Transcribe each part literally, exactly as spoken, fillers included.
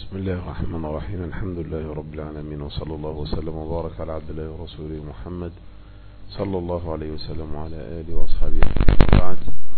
بسم الله الرحمن الرحيم. الحمد لله رب العالمين، وصلى الله وسلم وبارك على عبد الله ورسوله محمد صلى الله عليه وسلم وعلى آله وأصحابه. بعد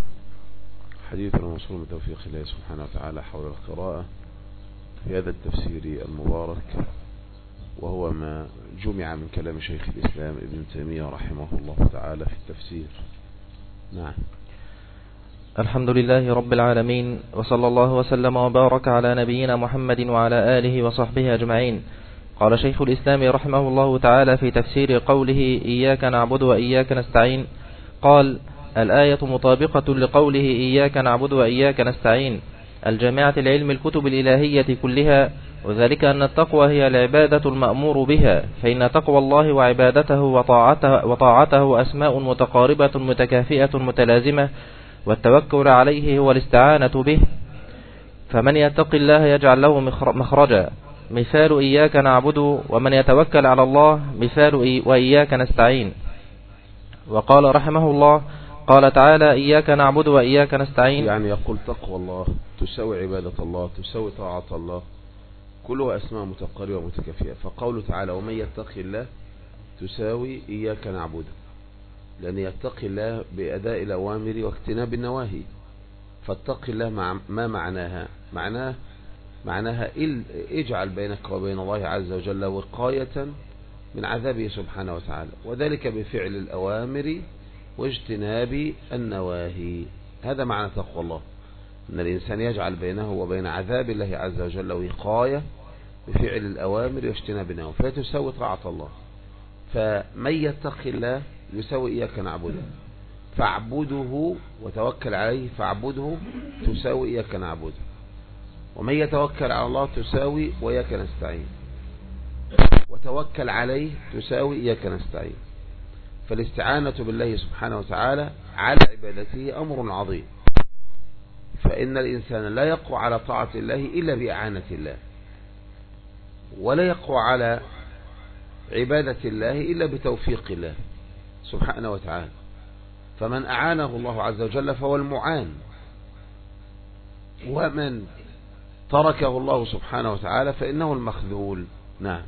حديثنا موصول من توفيق الله سبحانه وتعالى حول القراءة في هذا التفسير المبارك، وهو ما جمع من كلام شيخ الإسلام ابن تيمية رحمه الله تعالى في التفسير. نعم. الحمد لله رب العالمين، وصلى الله وسلم وبارك على نبينا محمد وعلى آله وصحبه أجمعين. قال شيخ الإسلام رحمه الله تعالى في تفسير قوله إياك نعبد وإياك نستعين، قال: الآية مطابقة لقوله إياك نعبد وإياك نستعين الجامعة لعلم الكتب الإلهية كلها، وذلك أن التقوى هي العبادة المأمور بها، فإن تقوى الله وعبادته وطاعته, وطاعته أسماء متقاربة متكافئة متلازمة، والتوكل عليه هو الاستعانة به. فمن يتق الله يجعل له مخرجا، مثال إياك نعبد، ومن يتوكل على الله مثال وإياك نستعين. وقال رحمه الله: قال تعالى: إياك نعبد وإياك نستعين، يعني يقول تقوى الله تساوي عبادة الله تساوي طاعة الله، كلها أسماء متقاربة ومتكافئة. فقوله تعالى: ومن يتق الله تساوي إياك نعبد، لأن يتقي الله بأداء الأوامر واجتناب النواهي. فاتقي الله مع ما معناها معناه معناها اجعل بينك وبين الله عز وجل وقاية من عذابه سبحانه وتعالى، وذلك بفعل الأوامر واجتناب النواهي. هذا معنى تقوى الله، أن الإنسان يجعل بينه وبين عذاب الله عز وجل وقاية بفعل الأوامر واجتناب النواهي، فتساوي طاعة الله. فمن يتقي الله يساوي إياك نعبده، فاعبده وتوكل عليه، فاعبده تساوي إياك نعبده. ومن يتوكل على الله تساوي وإياك نستعين، وتوكل عليه تساوي إياك نستعين. فالاستعانة بالله سبحانه وتعالى على عبادته أمر عظيم، فإن الإنسان لا يقوى على طاعة الله إلا بإعانة الله، ولا يقوى على عبادة الله إلا بتوفيق الله سبحانه وتعالى. فمن أعانه الله عز وجل فهو المعان، ومن تركه الله سبحانه وتعالى فإنه المخذول. نعم.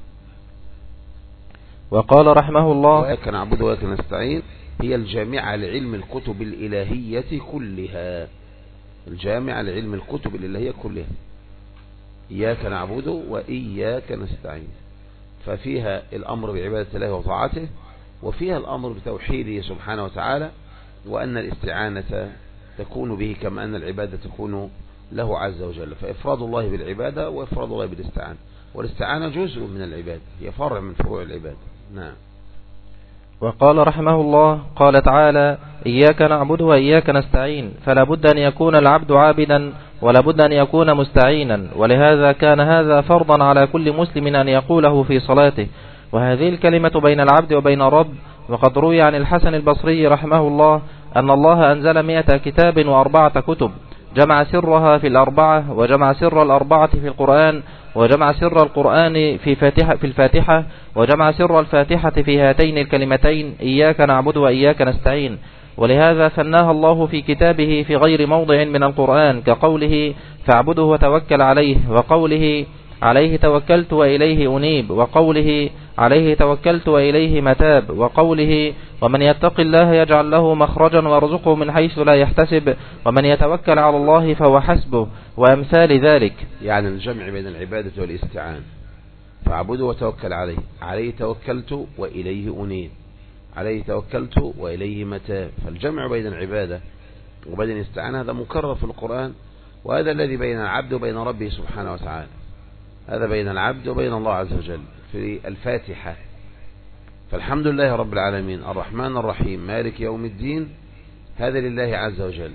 وقال رحمه الله: وإياك نعبد وإياك نستعين هي الجامعة لعلم الكتب الإلهية كلها، الجامعة لعلم الكتب الإلهية كلها. إياك نعبد وإياك نستعين، ففيها الأمر بعبادة الله وطاعته، وفيها الأمر بتوحيده سبحانه وتعالى، وأن الاستعانة تكون به كما أن العبادة تكون له عز وجل. فإفراد الله بالعبادة وإفراد الله بالاستعانة، والاستعانة جزء من العبادة، هي فرع من فروع العبادة. نعم. وقال رحمه الله: قال تعالى: إياك نعبد وإياك نستعين، فلا بد أن يكون العبد عابدا، ولا بد أن يكون مستعينا، ولهذا كان هذا فرضا على كل مسلم أن يقوله في صلاته. وهذه الكلمة بين العبد وبين الرب. وقد روي عن الحسن البصري رحمه الله أن الله أنزل مئة كتاب وأربعة كتب، جمع سرها في الأربعة، وجمع سر الأربعة في القرآن، وجمع سر القرآن في فاتحة في الفاتحة، وجمع سر الفاتحة في هاتين الكلمتين: إياك نعبد وإياك نستعين. ولهذا ثناها الله في كتابه في غير موضع من القرآن، كقوله: فاعبده وتوكل عليه، وقوله: عليه توكلت وإليه أنيب، وقوله: عليه توكلت وإليه متاب، وقوله: ومن يتق الله يجعل له مخرجا ويرزقه من حيث لا يحتسب، ومن يتوكل على الله فهو حسبه، وأمثال ذلك. يعني الجمع بين العبادة والاستعانة. فاعبده وتوكل عليه، عليه توكلت وإليه أنيب، عليه توكلت وإليه متاب. فالجمع بين العبادة وبين الاستعانة هذا مكرر في القرآن، وهذا الذي بين العبد وبين ربه سبحانه وتعالى، هذا بين العبد وبين الله عز وجل في الفاتحة. فالحمد لله رب العالمين الرحمن الرحيم مالك يوم الدين، هذا لله عز وجل.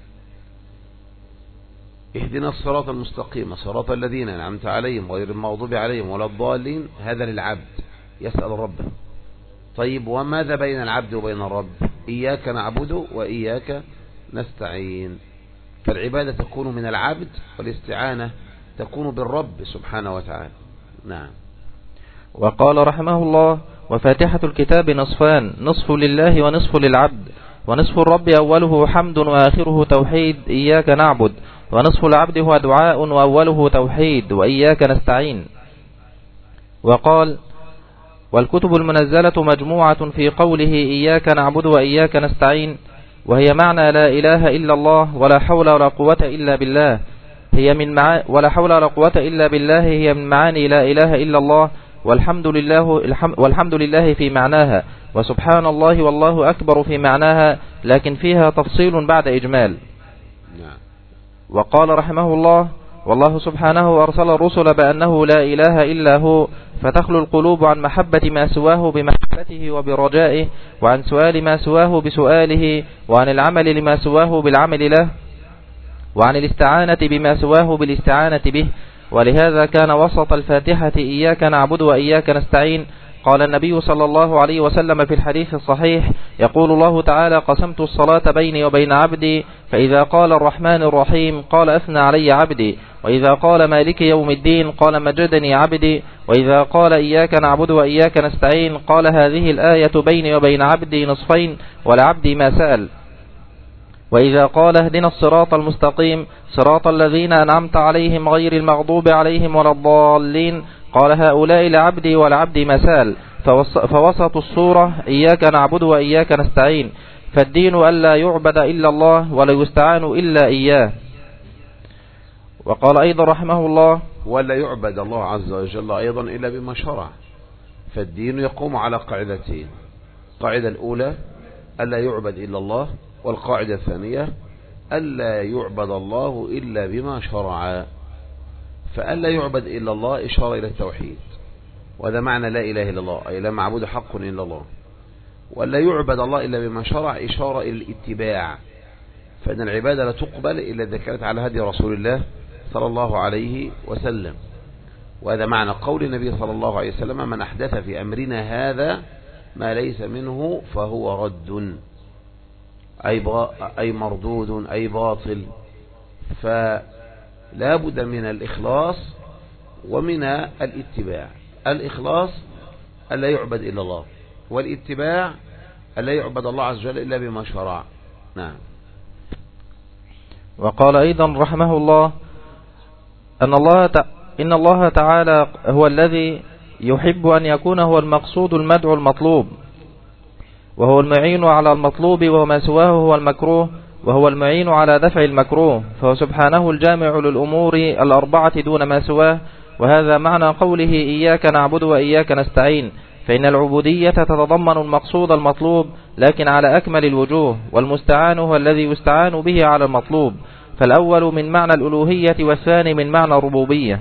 اهدنا الصراط المستقيم صراط الذين أنعمت عليهم غير المغضوب عليهم ولا الضالين، هذا للعبد يسأل ربه. طيب، وماذا بين العبد وبين الرب؟ إياك نعبد وإياك نستعين. فالعبادة تكون من العبد، والاستعانة تكون بالرب سبحانه وتعالى. نعم. وقال رحمه الله: وفاتحة الكتاب نصفان، نصف لله ونصف للعبد. ونصف الرب أوله حمد وآخره توحيد إياك نعبد، ونصف العبد هو دعاء وأوله توحيد وإياك نستعين. وقال: والكتب المنزلة مجموعة في قوله إياك نعبد وإياك نستعين، وهي معنى لا إله إلا الله ولا حول ولا قوة إلا بالله، هي من مع... ولا حول ولا قوة إلا بالله هي من معاني لا إله إلا الله، والحمد لله الحم... والحمد لله في معناها، وسبحان الله والله أكبر في معناها، لكن فيها تفصيل بعد إجمال. وقال رحمه الله: والله سبحانه أرسل الرسل بأنه لا إله إلا هو، فتخلو القلوب عن محبة ما سواه بمحبته وبرجائه، وعن سؤال ما سواه بسؤاله، وعن العمل لما سواه بالعمل له، وعن الاستعانة بما سواه بالاستعانة به. ولهذا كان وسط الفاتحة إياك نعبد وإياك نستعين. قال النبي صلى الله عليه وسلم في الحديث الصحيح: يقول الله تعالى: قسمت الصلاة بيني وبين عبدي، فإذا قال الرحمن الرحيم قال أثنى علي عبدي، وإذا قال مالك يوم الدين قال مجدني عبدي، وإذا قال إياك نعبد وإياك نستعين قال هذه الآية بيني وبين عبدي نصفين ولعبدي ما سأل. وإذا قال اهدنا الصراط المستقيم صراط الذين أنعمت عليهم غير المغضوب عليهم ولا الضالين قال هؤلاء لعبدي ولعبدي ما سأل. فوسط الصورة إياك نعبد وإياك نستعين، فالدين ألا يعبد إلا الله ولا يستعان إلا إياه. وقال أيضا رحمه الله: ولا يعبد الله عز وجل أيضا إلا بما شرع. فالدين يقوم على قاعدتين: القاعدة الأولى ألا يعبد إلا الله، والقاعدة الثانية ألا يعبد الله إلا بما شرع. فألا يعبد إلا الله إشارة إلى التوحيد، وهذا معنى لا إله إلا الله، أي لا معبود حق إلا الله. ولا يعبد الله إلا بما شرع إشارة إلى الاتباع، فإن العبادة لا تقبل إلا إذا كانت على هدي رسول الله صلى الله عليه وسلم. وهذا معنى قول النبي صلى الله عليه وسلم: من أحدث في أمرنا هذا ما ليس منه فهو رد، أي, أي مردود، أي باطل. فلا بد من الإخلاص ومن الاتباع. الإخلاص ألا يعبد إلا الله، والاتباع ألا يعبد الله عز وجل إلا بما شرع. نعم. وقال أيضا رحمه الله: أن الله ت... إن الله تعالى هو الذي يحب أن يكون هو المقصود المدعو المطلوب، وهو المعين على المطلوب، وما سواه هو المكروه، وهو المعين على دفع المكروه، فهو سبحانه الجامع للأمور الأربعة دون ما سواه. وهذا معنى قوله إياك نعبد وإياك نستعين، فإن العبودية تتضمن المقصود المطلوب لكن على أكمل الوجوه، والمستعان هو الذي يستعان به على المطلوب، فالأول من معنى الألوهية والثاني من معنى الربوبية.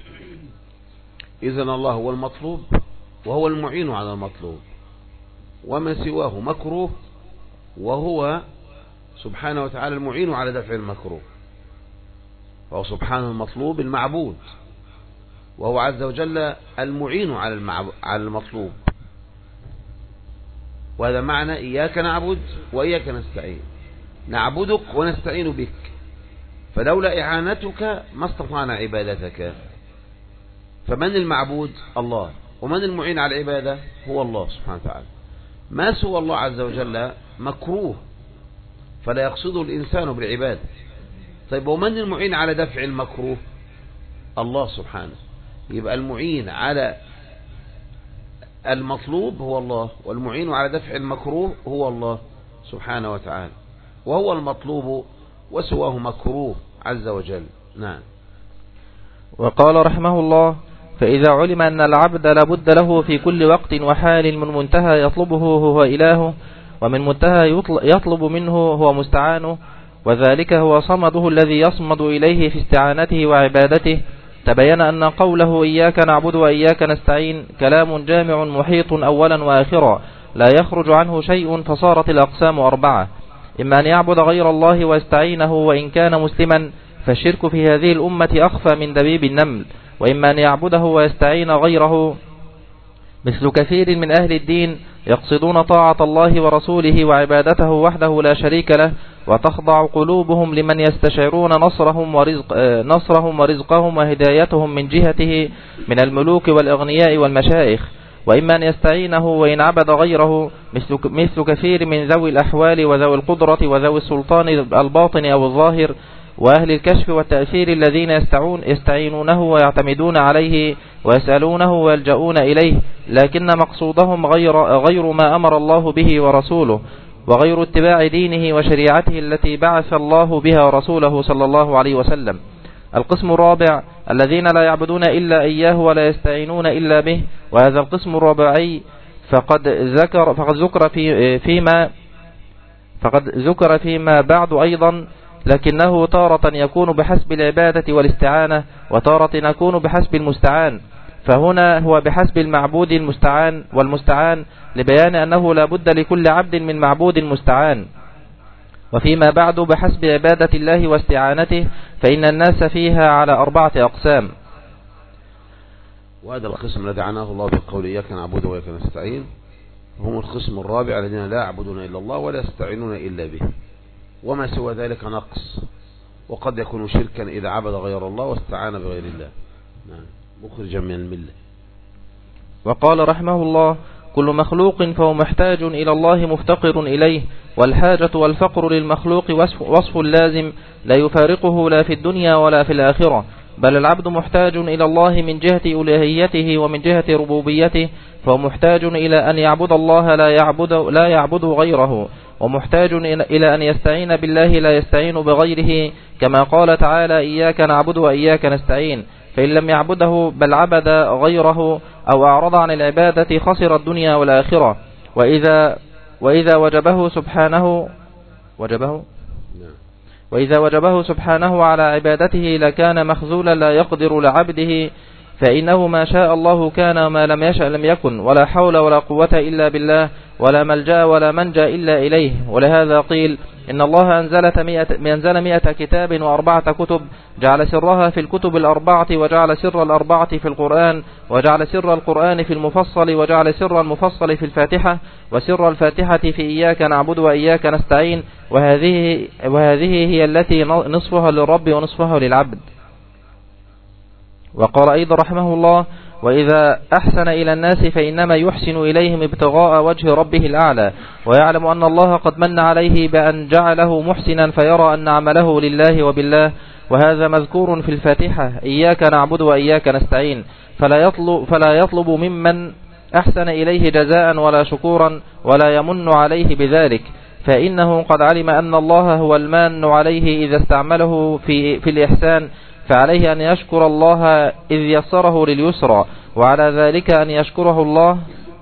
إذن الله هو المطلوب وهو المعين على المطلوب، وما سواه مكروه، وهو سبحانه وتعالى المعين على دفع المكروه. فهو سبحانه المطلوب المعبود، وهو عز وجل المعين على على المطلوب. وهذا معنى إياك نعبد وإياك نستعين. نعبدك ونستعين بك، فلولا إعانتك ما استطعنا عبادتك. فمن المعبود؟ الله. ومن المعين على العبادة؟ هو الله سبحانه وتعالى. ما سوى الله عز وجل مكروه، فلا يقصده الإنسان بالعبادة. طيب ومن المعين على دفع المكروه؟ الله سبحانه. يبقى المعين على المطلوب هو الله، والمعين على دفع المكروه هو الله سبحانه وتعالى، وهو المطلوب وسواه مكروه عز وجل. نعم. وقال رحمه الله: فإذا علم أن العبد لابد له في كل وقت وحال من منتهى يطلبه هو إلهه، ومن منتهى يطلب منه هو مستعانه، وذلك هو صمده الذي يصمد إليه في استعانته وعبادته، تبين أن قوله إياك نعبد وإياك نستعين كلام جامع محيط أولا وآخرا لا يخرج عنه شيء، فصارت الأقسام أربعة: إما أن يعبد غير الله ويستعينه وإن كان مسلما، فالشرك في هذه الأمة أخفى من دبيب النمل، وإما أن يعبده ويستعين غيره، مثل كثير من أهل الدين يقصدون طاعة الله ورسوله وعبادته وحده لا شريك له، وتخضع قلوبهم لمن يستشعرون نصرهم ورزق نصرهم ورزقهم وهدايتهم من جهته من الملوك والأغنياء والمشايخ، وإما أن يستعينه وإن عبد غيره مثل, مثل كثير من ذوي الأحوال وذوي القدرة وذوي السلطان الباطن أو الظاهر وأهل الكشف والتأثير الذين يستعون يستعينونه ويعتمدون عليه ويسألونه ويلجؤون إليه، لكن مقصودهم غير, غير ما أمر الله به ورسوله، وغير اتباع دينه وشريعته التي بعث الله بها رسوله صلى الله عليه وسلم. القسم الرابع الذين لا يعبدون إلا إياه ولا يستعينون إلا به، وهذا القسم الرابعي فقد ذكر فقد ذكر في فيما فقد ذكر فيما بعد أيضا، لكنه تارة يكون بحسب العبادة والاستعانة، وتارة يكون بحسب المستعان، فهنا هو بحسب المعبود المستعان والمستعان لبيان أنه لا بد لكل عبد من معبود مستعان. وفيما بعد بحسب عبادة الله واستعانته، فإن الناس فيها على أربعة أقسام. وهذا القسم الذي عناه الله بقول إياك نعبد وإياك نستعين هم القسم الرابع الذين لا يعبدون إلا الله ولا يستعينون إلا به، وما سوى ذلك نقص، وقد يكون شركا إذا عبد غير الله واستعان بغير الله، مخرجا من الملة. وقال رحمه الله: كل مخلوق فهو محتاج إلى الله مفتقر إليه، والحاجة والفقر للمخلوق وصف, وصف لازم لا يفارقه لا في الدنيا ولا في الآخرة، بل العبد محتاج إلى الله من جهة ألوهيته ومن جهة ربوبيته، فهو محتاج إلى أن يعبد الله لا يعبد, لا يعبد غيره، ومحتاج إلى أن يستعين بالله لا يستعين بغيره، كما قال تعالى: إياك نعبد وإياك نستعين. فإن لم يعبده بل عبد غيره أو أعرض عن العبادة خسر الدنيا والآخرة. وإذا وإذا وجبه سبحانه وجبه وإذا وجبه سبحانه على عبادته لكان مخذولا لا يقدر لعبده، فإنه ما شاء الله كان وما لم يشأ لم يكن، ولا حول ولا قوة إلا بالله، ولا ملجأ ولا منجأ إلا إليه. ولهذا قيل إن الله أنزل مئة كتاب وأربعة كتب، جعل سرها في الكتب الأربعة، وجعل سر الأربعة في القرآن، وجعل سر القرآن في المفصل، وجعل سر المفصل في الفاتحة، وسر الفاتحة في إياك نعبد وإياك نستعين، وهذه, وهذه هي التي نصفها للرب ونصفها للعبد. وقال أيضا رحمه الله: وإذا أحسن إلى الناس فإنما يحسن إليهم ابتغاء وجه ربه الأعلى، ويعلم أن الله قد من عليه بأن جعله محسنا فيرى أن عمله لله وبالله، وهذا مذكور في الفاتحة: إياك نعبد وإياك نستعين، فلا يطلب, فلا يطلب ممن أحسن إليه جزاء ولا شكورا ولا يمن عليه بذلك، فإنه قد علم أن الله هو المان عليه إذا استعمله في, في الإحسان، فعليه أن يشكر الله إذ يسره لليسرى، وعلى ذلك أن يشكره الله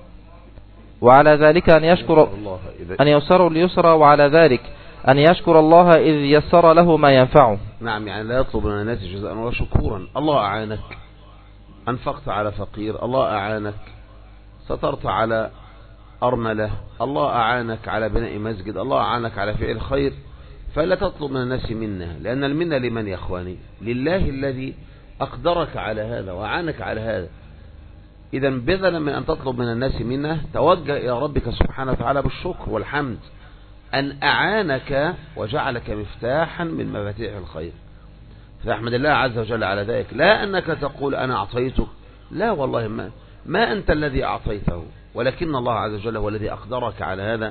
وعلى ذلك أن يشكر أن يسره لليسرى وعلى ذلك أن يشكر الله إذ يسر له ما ينفعه. نعم، يعني لا يطلب من الناس جزاء ولا شكورا. الله أعانك، أنفقت على فقير، الله أعانك، سترت على أرملة، الله أعانك على بناء مسجد، الله أعانك على فعل خير، فلا تطلب من الناس منه، لأن المنة لمن يا أخواني؟ لله الذي أقدرك على هذا وأعانك على هذا. إذا بدلا من أن تطلب من الناس منه، توجه إلى ربك سبحانه وتعالى بالشكر والحمد أن أعانك وجعلك مفتاحا من مفاتيح الخير، فأحمد الله عز وجل على ذلك، لا أنك تقول أنا أعطيتك، لا والله ما, ما أنت الذي أعطيته، ولكن الله عز وجل هو الذي أقدرك على هذا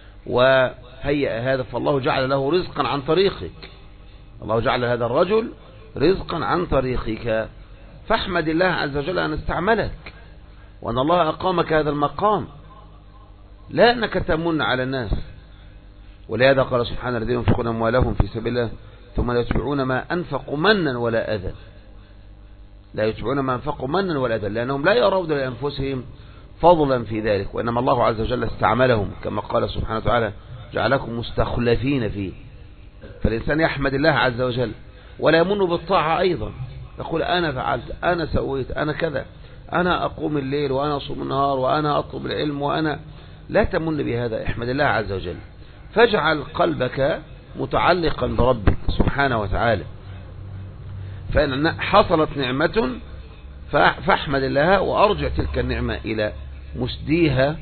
وهيئ هذا، فالله جعل له رزقا عن طريقك، الله جعل هذا الرجل رزقا عن طريقك، فاحمد الله عز وجل أن استعملك وأن الله أقامك هذا المقام، لا أنك تمن على الناس. ولهذا قال سبحانه: الذين ينفقون أموالهم في سبيل الله ثم لا يتبعون ما أنفقوا منا ولا أذى، لا يتبعون ما أنفقوا منا ولا أذى، لأنهم لا يرون لأنفسهم فضلا في ذلك، وإنما الله عز وجل استعملهم كما قال سبحانه وتعالى: جعلكم مستخلفين فيه. فالإنسان يحمد الله عز وجل ولا يمن بالطاعة أيضا، يقول أنا فعلت، أنا سويت، أنا كذا، أنا أقوم الليل وأنا أصوم النهار وأنا أطلب العلم، وأنا لا تمن بهذا، احمد الله عز وجل، فاجعل قلبك متعلقا بربك سبحانه وتعالى، فإن حصلت نعمة فاحمد الله وأرجع تلك النعمة إلى مسديها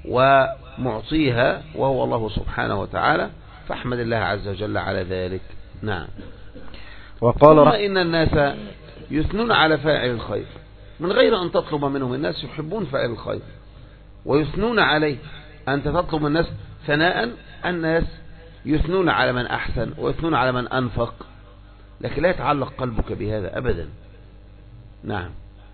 ومعطيها وهو الله سبحانه وتعالى، فاحمد الله عز وجل على ذلك. نعم. وقال ثم إن الناس يثنون على فاعل الخير، من غير أن تطلب منهم. الناس يحبون فعل الخير ويثنون عليه. أنت تطلب الناس ثناء، الناس يثنون على من أحسن ويثنون على من أنفق، لكن لا يتعلق قلبك بهذا أبدا. نعم.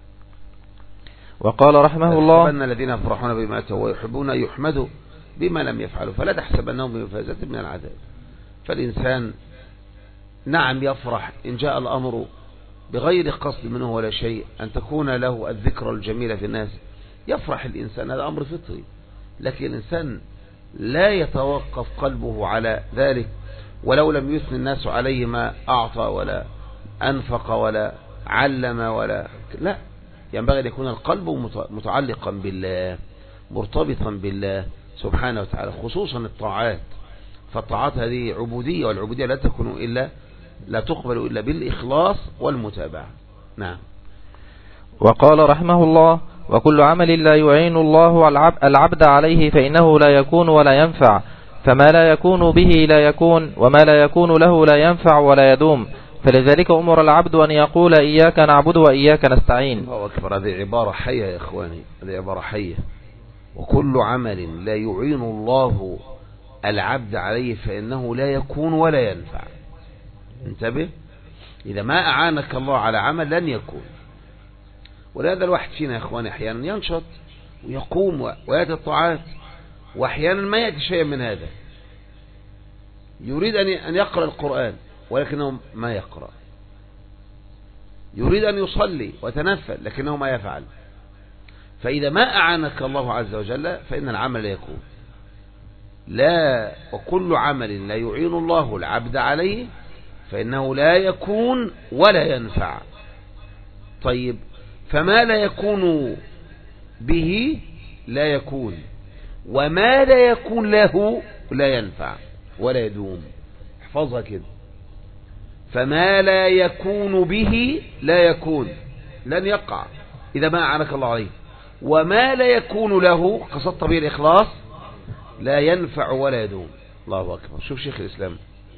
وقال رحمه الله: أن الذين يفرحون بما أتوا ويحبون أن يحمدوا بما لم يفعلوا فلا تحسبنهم بمفازة من العذاب. فالإنسان نعم يفرح إن جاء الأمر بغير قصد منه ولا شيء، أن تكون له الذكرى الجميلة في الناس، يفرح الإنسان، هذا أمر فطري. لكن الإنسان لا يتوقف قلبه على ذلك، ولو لم يثني الناس عليه ما أعطى ولا أنفق ولا علم ولا لا، ينبغي أن يكون القلب متعلقا بالله مرتبطا بالله سبحانه وتعالى، خصوصا الطاعات. فالطاعات هذه عبودية، والعبودية لا تكون إلا لا تقبل إلا بالإخلاص والمتابعة. نعم. وقال رحمه الله: وكل عمل لا يعين الله العبد عليه فإنه لا يكون ولا ينفع، فما لا يكون به لا يكون، وما لا يكون له لا ينفع ولا يدوم. فلذلك أمر العبد أن يقول إياك نعبد وإياك نستعين. الله أكبر. هذه عبارة حية يا إخواني، هذه عبارة حية. وكل عمل لا يعين الله العبد عليه فإنه لا يكون ولا ينفع. انتبه، إذا ما أعانك الله على عمل لن يكون. ولهذا الواحد فينا يا إخواني أحيانا ينشط ويقوم ويأتي الطاعات، وأحيانا ما يأتي شيء من هذا. يريد أن يقرأ القرآن ولكنه ما يقرأ، يريد أن يصلي وتنفل لكنه ما يفعل. فإذا ما أعانك الله عز وجل فإن العمل لا يكون. لا، وكل عمل لا يعين الله العبد عليه فإنه لا يكون ولا ينفع. طيب، فما لا يكون به لا يكون، وما لا يكون له لا ينفع ولا يدوم. احفظها كده. فما لا يكون به لا يكون، لن يقع إذا ما أعانك الله عليه. وما لا يكون له قصدت به الإخلاص لا ينفع ولا يدوم. الله أكبر. شوف شيخ الإسلام،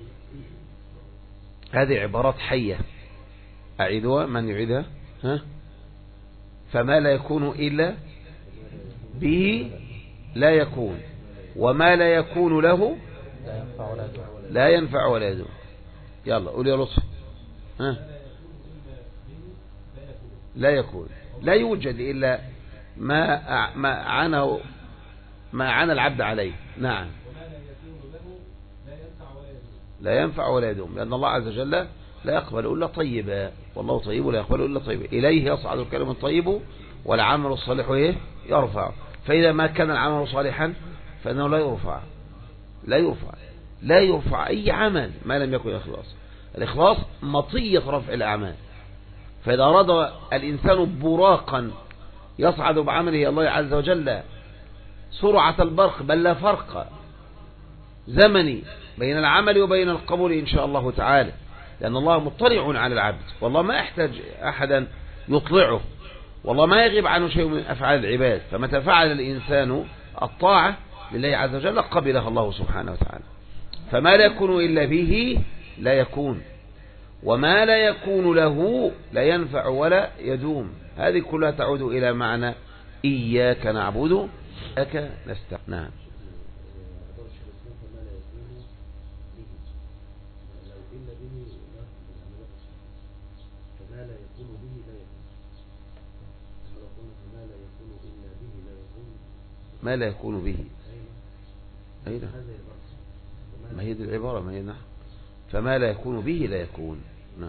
هذه عبارات حية. أعيدها، من يعيدها؟ ها؟ فما لا يكون إلا به لا يكون، وما لا يكون له لا ينفع ولا يدوم. يلا قول يا لطفي. ها؟ لا يكون، لا يوجد إلا ما ما عنه ما عن العبد عليه. نعم. لا ينفع ولا يدوم، لأن الله عز وجل لا يقبل إلا طيبا، والله طيب لا يقبل إلا طيبا. إليه يصعد الكلم الطيب والعمل الصالح إيه يرفع. فإذا ما كان العمل صالحا فإنه لا يرفع، لا يرفع لا يرفع أي عمل ما لم يكن إخلاص. الإخلاص مطية رفع الأعمال. فإذا أراد الإنسان براقا يصعد بعمله الله عز وجل سرعة البرق، بل لا فرق زمني بين العمل وبين القبول إن شاء الله تعالى، لأن الله مطلع على العبد، والله ما يحتاج أحدا يطلعه، والله ما يغيب عنه شيء من أفعال العباد. فمتى فعل الإنسان الطاعة لله عز وجل قبلها الله سبحانه وتعالى. فما لا يكون إلا به لا يكون، وما لا يكون له لا ينفع ولا يدوم. هذه كلها تعود إلى معنى إياك نعبد وإياك نستعين. نعم. ما لا يكون به، أين ما هي دي العبارة؟ ما هي نحن فما لا يكون به لا يكون. نعم.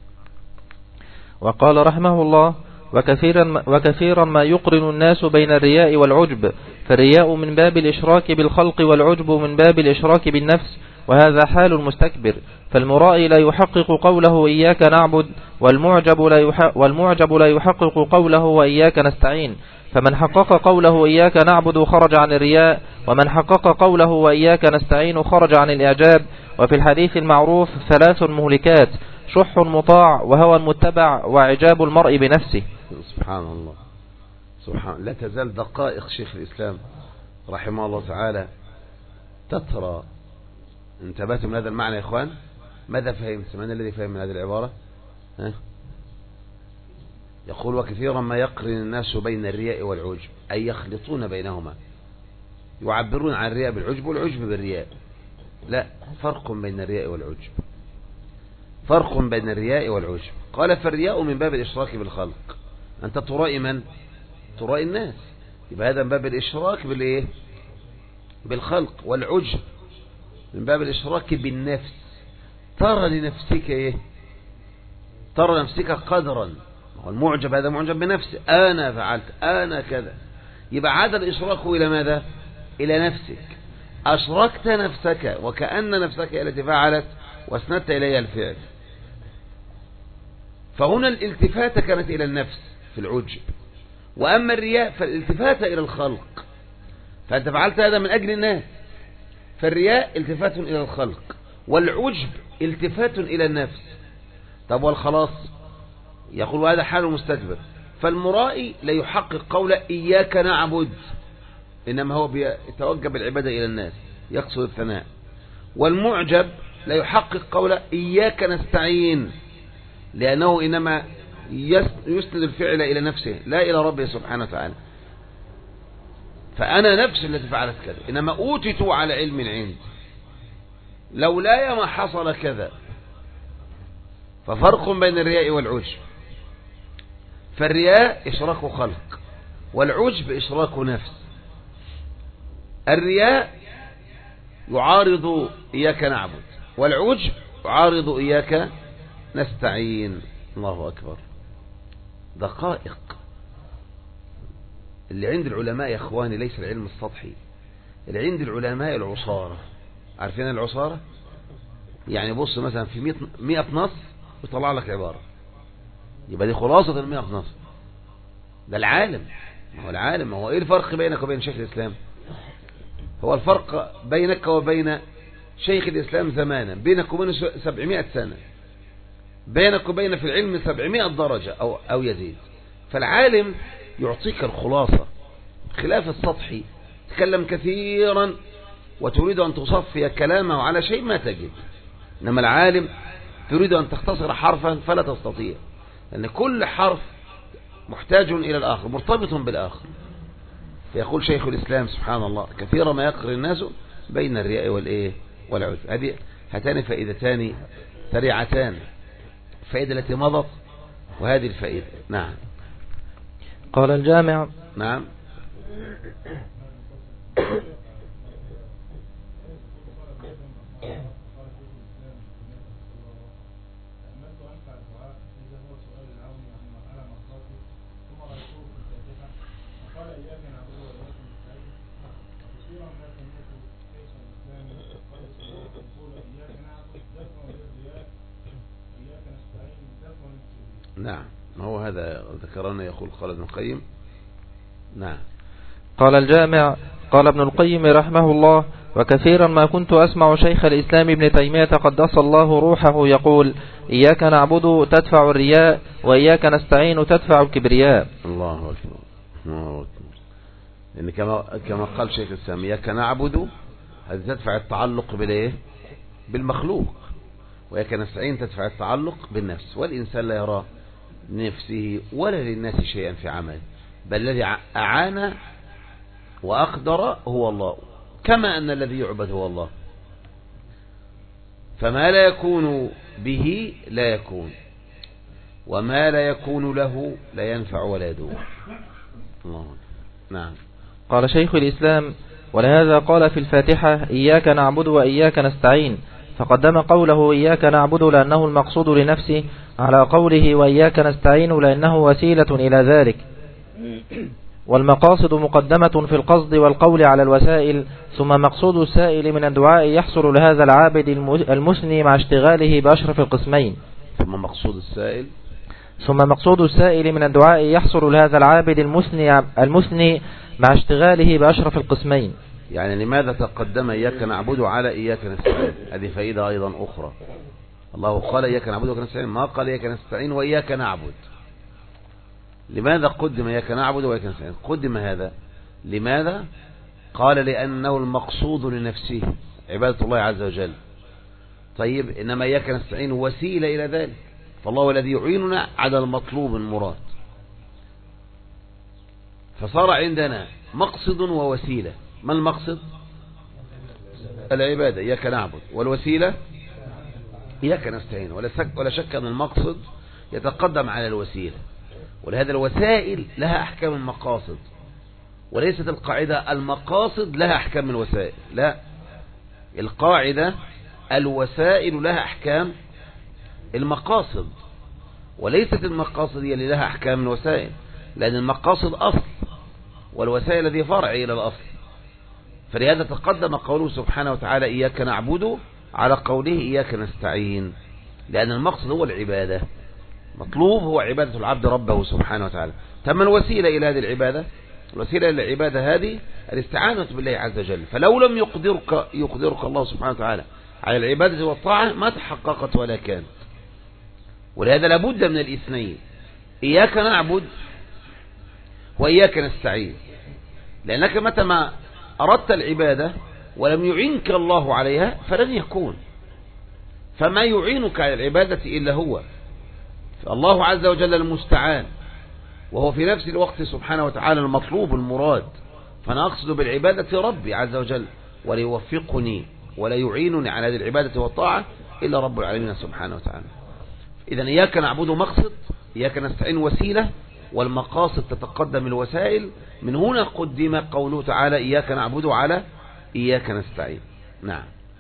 وقال رحمه الله: وكثيرا, وكثيرا ما يقرن الناس بين الرياء والعجب، فالرياء من باب الإشراك بالخلق، والعجب من باب الإشراك بالنفس، وهذا حال المستكبر. فالمرائي لا يحقق قوله إياك نعبد، والمعجب لا, يحقق والمعجب لا يحقق قوله وإياك نستعين. فمن حقق قوله إياك نعبد خرج عن الرياء، ومن حقق قوله وإياك نستعين خرج عن الإعجاب. وفي الحديث المعروف ثلاث مهلكات: شح مطاع، وهوى متبع، وإعجاب المرء بنفسه. سبحان الله، سبحان. لا تزال دقائق شيخ الإسلام رحمه الله تعالى تترى. انتبهت من هذا المعنى يا إخوان؟ ماذا فهمت؟ من الذي فهم من هذه العبارة؟ ها؟ يقول وكثيرا ما يقرن الناس بين الرياء والعجب، أي يخلطون بينهما، يعبرون عن الرياء بالعجب والعجب بالرياء. لا، فرق بين الرياء والعجب، فرق بين الرياء والعجب. قال فالرياء من باب الإشراك بالخلق، أنت ترائي من؟ ترائي الناس، يبقى هذا من باب الإشراك بالإيه؟ بالخلق. والعجب من باب الإشراك بالنفس، ترى لنفسك إيه؟ ترى نفسك قدرا. المعجب هذا معجب بنفسه، أنا فعلت، أنا كذا. يبقى عاد الإشراك إلى ماذا؟ إلى نفسك، أشركت نفسك وكأن نفسك التي فعلت واسندت إليها الفعل. فهنا الالتفاتة كانت إلى النفس في العجب، وأما الرياء فالالتفاتة إلى الخلق، فأنت فعلت هذا من أجل الناس، فالرياء التفات إلى الخلق، والعجب التفات إلى النفس. طب والخلاص؟ يقول هذا حال مستكبر. فالمرائي لا يحقق قول إياك نعبد، إنما هو يتوجب بالعبادة إلى الناس، يقصد الثناء. والمعجب لا يحقق قول إياك نستعين، لأنه إنما يسند الفعل إلى نفسه لا إلى ربه سبحانه وتعالى. فأنا نفس التي فعلت كذا، إنما أوتيت على علم عندي، لولاي ما حصل كذا. ففرق بين الرياء والعجب. فالرياء إشراك خلق، والعجب إشراك نفس. الرياء يعارض إياك نعبد، والعجب يعارض إياك نستعين. الله أكبر، دقائق اللي عند العلماء يا أخواني، ليس العلم السطحي. اللي عند العلماء العصارة، عارفين العصارة؟ يعني بص مثلا في مئة نص يطلع لك عبارة، يبقى دي خلاصة المئة نص. ده العالم. هو العالم هو ايه الفرق بينك وبين شيخ الإسلام؟ هو الفرق بينك وبين شيخ الإسلام زمانا، بينك وبينه سبعمائة سنة، بينك وبين في العلم سبعمائة درجة أو, أو يزيد. فالعالم يعطيك الخلاصة، خلاف السطحي تكلم كثيرا وتريد أن تصفي كلامه على شيء ما تجد. إنما العالم تريد أن تختصر حرفا فلا تستطيع، لأن كل حرف محتاج إلى الآخر، مرتبط بالآخر. فيقول شيخ الإسلام سبحان الله كثيرا ما يقرن الناس بين الرياء والإيه والعجب. هذه هاتان فائدتان سريعتان، الفائدة التي مضت وهذه الفائدة. نعم. قال الجامع. نعم. نعم، ما هو هذا ذكرنا. يقول قال ابن القيم. نعم. قال الجامع. قال ابن القيم رحمه الله: وكثيرا ما كنت أسمع شيخ الإسلام ابن تيمية قدس الله روحه يقول: إياك نعبد تدفع الرياء، وإياك نستعين تدفع الكبرياء. الله أكبر، الله أكبر. لأن كما كما قال شيخ الإسلام إياك نعبد هذه تدفع التعلق بالإيه؟ بالمخلوق، وإياك نستعين تدفع التعلق بالنفس. والإنسان لا يرى لنفسه ولا للناس شيئا في عمل، بل الذي أعان وأقدر هو الله، كما أن الذي يعبد هو الله. فما لا يكون به لا يكون، وما لا يكون له لا ينفع ولا يدور. الله. نعم. قال شيخ الإسلام: ولهذا قال في الفاتحة: إياك نعبد وإياك نستعين، فقدم قوله إياك نعبد لأنه المقصود لنفسه على قوله وإياك نستعين لأنه وسيلة إلى ذلك. والمقاصد مقدمة في القصد والقول على الوسائل، ثم مقصود السائل من الدعاء يحصل لهذا العابد المثني مع اشتغاله بأشرف القسمين. ثم مقصود السائل ثم مقصود السائل من الدعاء يحصل لهذا العابد المثني المثني مع اشتغاله بأشرف القسمين. يعني لماذا تقدم إياك نعبد على إياك نستعين؟ هذه فائدة أيضا أخرى. الله قال إياك نعبد وإياك نستعين، ما قال إياك نستعين وإياك نعبد. لماذا قدم إياك نعبد وإياك نستعين؟ قدم هذا لماذا؟ قال لأنه المقصود لنفسه عبادة الله عز وجل. طيب إنما إياك نستعين وسيلة إلى ذلك، فالله الذي يعيننا على المطلوب المراد. فصار عندنا مقصد ووسيلة. ما المقصد؟ العبادة، إياك نعبد، والوسيلة إياك نستعين. ولا شك, ولا شك أن المقصد يتقدم على الوسيلة، ولهذا الوسائل لها أحكام المقاصد، وليست القاعدة المقاصد لها أحكام الوسائل. لا، القاعدة الوسائل لها أحكام المقاصد، وليست المقاصد هي اللي لها أحكام الوسائل، لأن المقاصد أصل والوسائل الذي فرع إلى الأصل. فلهذا تقدم قوله سبحانه وتعالى إياك نعبد على قوله إياك نستعين، لأن المقصد هو العبادة، مطلوب هو عبادة العبد ربه سبحانه وتعالى. تم الوسيلة إلى هذه العبادة، الوسيلة إلى العبادة هذه الاستعانة بالله عز وجل. فلو لم يقدرك يقدرك الله سبحانه وتعالى على العبادة والطاعة ما تحققت ولا كانت. ولهذا لابد من الاثنين، إياك نعبد وإياك نستعين، لأنك متى ما أردت العبادة ولم يعينك الله عليها فلن يكون. فما يعينك على العبادة إلا هو، فالله عز وجل المستعان، وهو في نفس الوقت سبحانه وتعالى المطلوب المراد. فأنا أقصد بالعبادة ربي عز وجل، وليوفقني ولا يعينني على هذه العبادة والطاعة إلا رب العالمين سبحانه وتعالى. إذن إياك نعبد مقصد، إياك نستعين وسيلة، والمقاصد تتقدم الوسائل. من هنا قدم قوله تعالى إياك نعبد على إياك نستعين. نعم.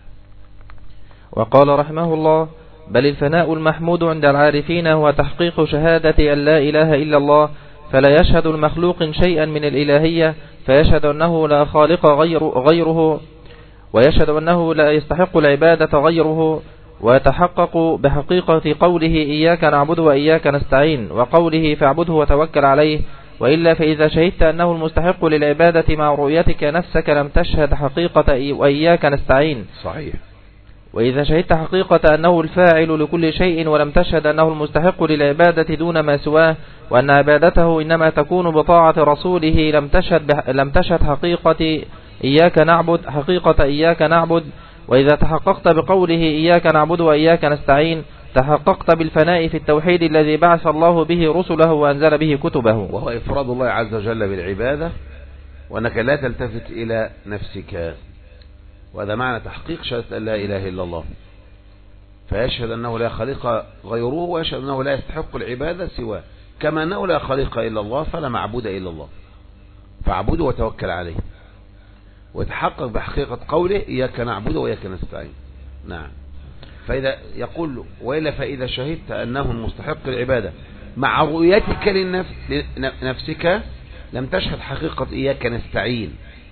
وقال رحمه الله: بل الفناء المحمود عند العارفين هو تحقيق شهادة أن لا إله إلا الله، فلا يشهد المخلوق شيئا من الإلهية، فيشهد أنه لا خالق غير غيره، ويشهد أنه لا يستحق العبادة غيره، ويتحقق بحقيقة قوله إياك نعبد وإياك نستعين، وقوله فاعبده وتوكل عليه. وإلا فإذا شهدت أنه المستحق للعبادة مع رؤيتك نفسك لم تشهد حقيقة وإياك نستعين. صحيح. وإذا شهدت حقيقة أنه الفاعل لكل شيء ولم تشهد أنه المستحق للعبادة دون ما سواه، وأن عبادته إنما تكون بطاعة رسوله، لم تشهد, بح... لم تشهد حقيقة إياك نعبد حقيقة إياك نعبد. وإذا تحققت بقوله إياك نعبد وإياك نستعين تحققت بالفناء في التوحيد الذي بعث الله به رسله وأنزل به كتبه، وهو إفراد الله عز وجل بالعبادة، وأنك لا تلتفت إلى نفسك. وهذا معنى تحقيق شهادة أن لا إله إلا الله، فيشهد أنه لا خالق غيره، ويشهد أنه لا يستحق العبادة سواه، كما أنه لا خالق إلا الله فلا معبود إلا الله، فاعبده وتوكل عليه، ويتحقق بحقيقة قوله إياك نعبد وإياك نستعين. نعم. فإذا يقول وإلا فإذا شهدت أنه المستحق العبادة مع رؤيتك لنفسك لم تشهد حقيقة إياك نستعين.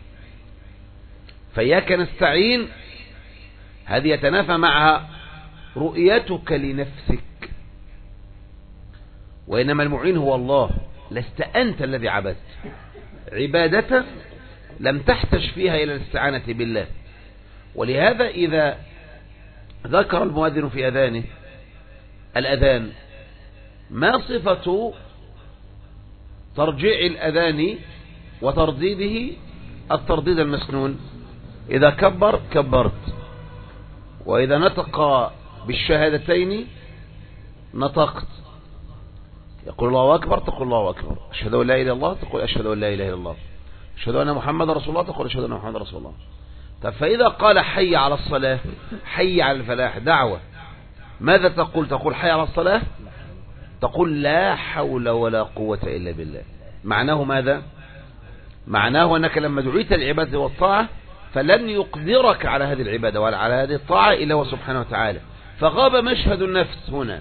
فإياك نستعين هذه يتنافى معها رؤيتك لنفسك، وإنما المعين هو الله، لست أنت الذي عبدت. عبادة لم تحتج فيها إلى الاستعانة بالله. ولهذا إذا ذكر المؤذن في أذانه الأذان، ما صفة ترجيع الأذان وترديده؟ الترديد المسنون، إذا كبر كبرت، وإذا نطق بالشهادتين نطقت. يقول الله أكبر تقول الله أكبر، أشهد أن لا إله إلا الله تقول أشهد أن لا إله إلا الله، أشهد أن محمد رسول الله تقول أشهد أن محمد رسول الله. طب فإذا قال حي على الصلاة، حي على الفلاح، دعوة، ماذا تقول؟ تقول حي على الصلاة؟ تقول لا حول ولا قوة إلا بالله. معناه ماذا؟ معناه أنك لما دعيت العبادة والطاعة فلن يقدرك على هذه العبادة ولا على هذه الطاعة إلا هو سبحانه وتعالى، فغاب مشهد النفس هنا،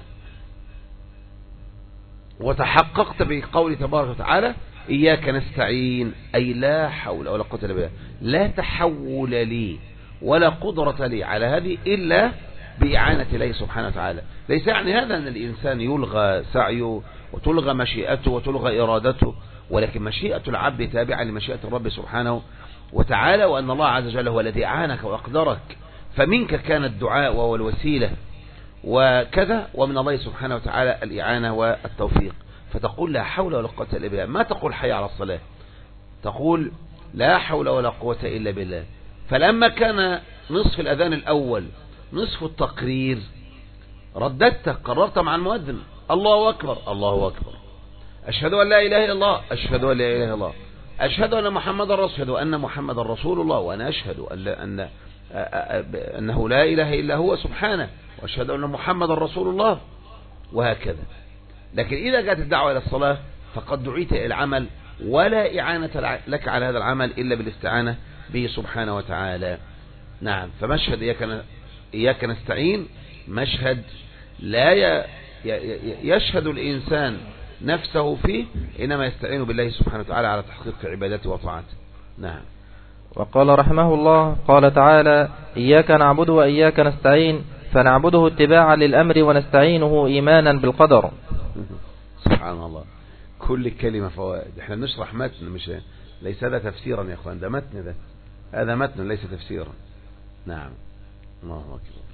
وتحققت بقول تبارك وتعالى إياك نستعين، أي لا حول ولا قوة إلا بالله، لا تحول لي ولا قدرة لي على هذه إلا بإعانة الله سبحانه وتعالى. ليس يعني هذا أن الإنسان يلغى سعيه وتلغى مشيئته وتلغى إرادته، ولكن مشيئة العبد تابعة لمشيئة الرب سبحانه وتعالى، وأن الله عز وجل هو الذي أعانك وأقدرك، فمنك كان الدعاء وهو الوسيلة وكذا، ومن الله سبحانه وتعالى الإعانة والتوفيق. فتقول لا حول ولا قوة إلا بالله، ما تقول حي على الصلاة، تقول لا حول ولا قوة إلا بالله. فلما كان نصف الأذان الأول نصف التقرير رددت قررت مع المؤذن الله أكبر الله أكبر، أشهد أن لا إله إلا الله، أشهد أن لا إله إلا الله، أشهد أن محمد رسول أن محمد رسول الله، وأنا أشهد أن أن أنه لا إله إلا هو سبحانه، وأشهد أن محمد رسول الله، وهكذا. لكن إذا جاءت الدعوة إلى الصلاة فقد دعيت إلى العمل، ولا إعانة لك على هذا العمل إلا بالاستعانة به سبحانه وتعالى. نعم. فمشهد إياك إياك نستعين مشهد لا يشهد الإنسان نفسه فيه، إنما يستعين بالله سبحانه وتعالى على تحقيق عبادته وطاعته. نعم. وقال رحمه الله قال تعالى: إياك نعبد وإياك نستعين، فنعبده اتباعا للأمر ونستعينه إيمانا بالقدر. سبحان الله، كل كلمة فوائد. احنا بنشرح متن، مش ليس هذا تفسيرا يا اخوان، ده متن، ده هذا متن ليس تفسيرا. نعم. الله أكبر.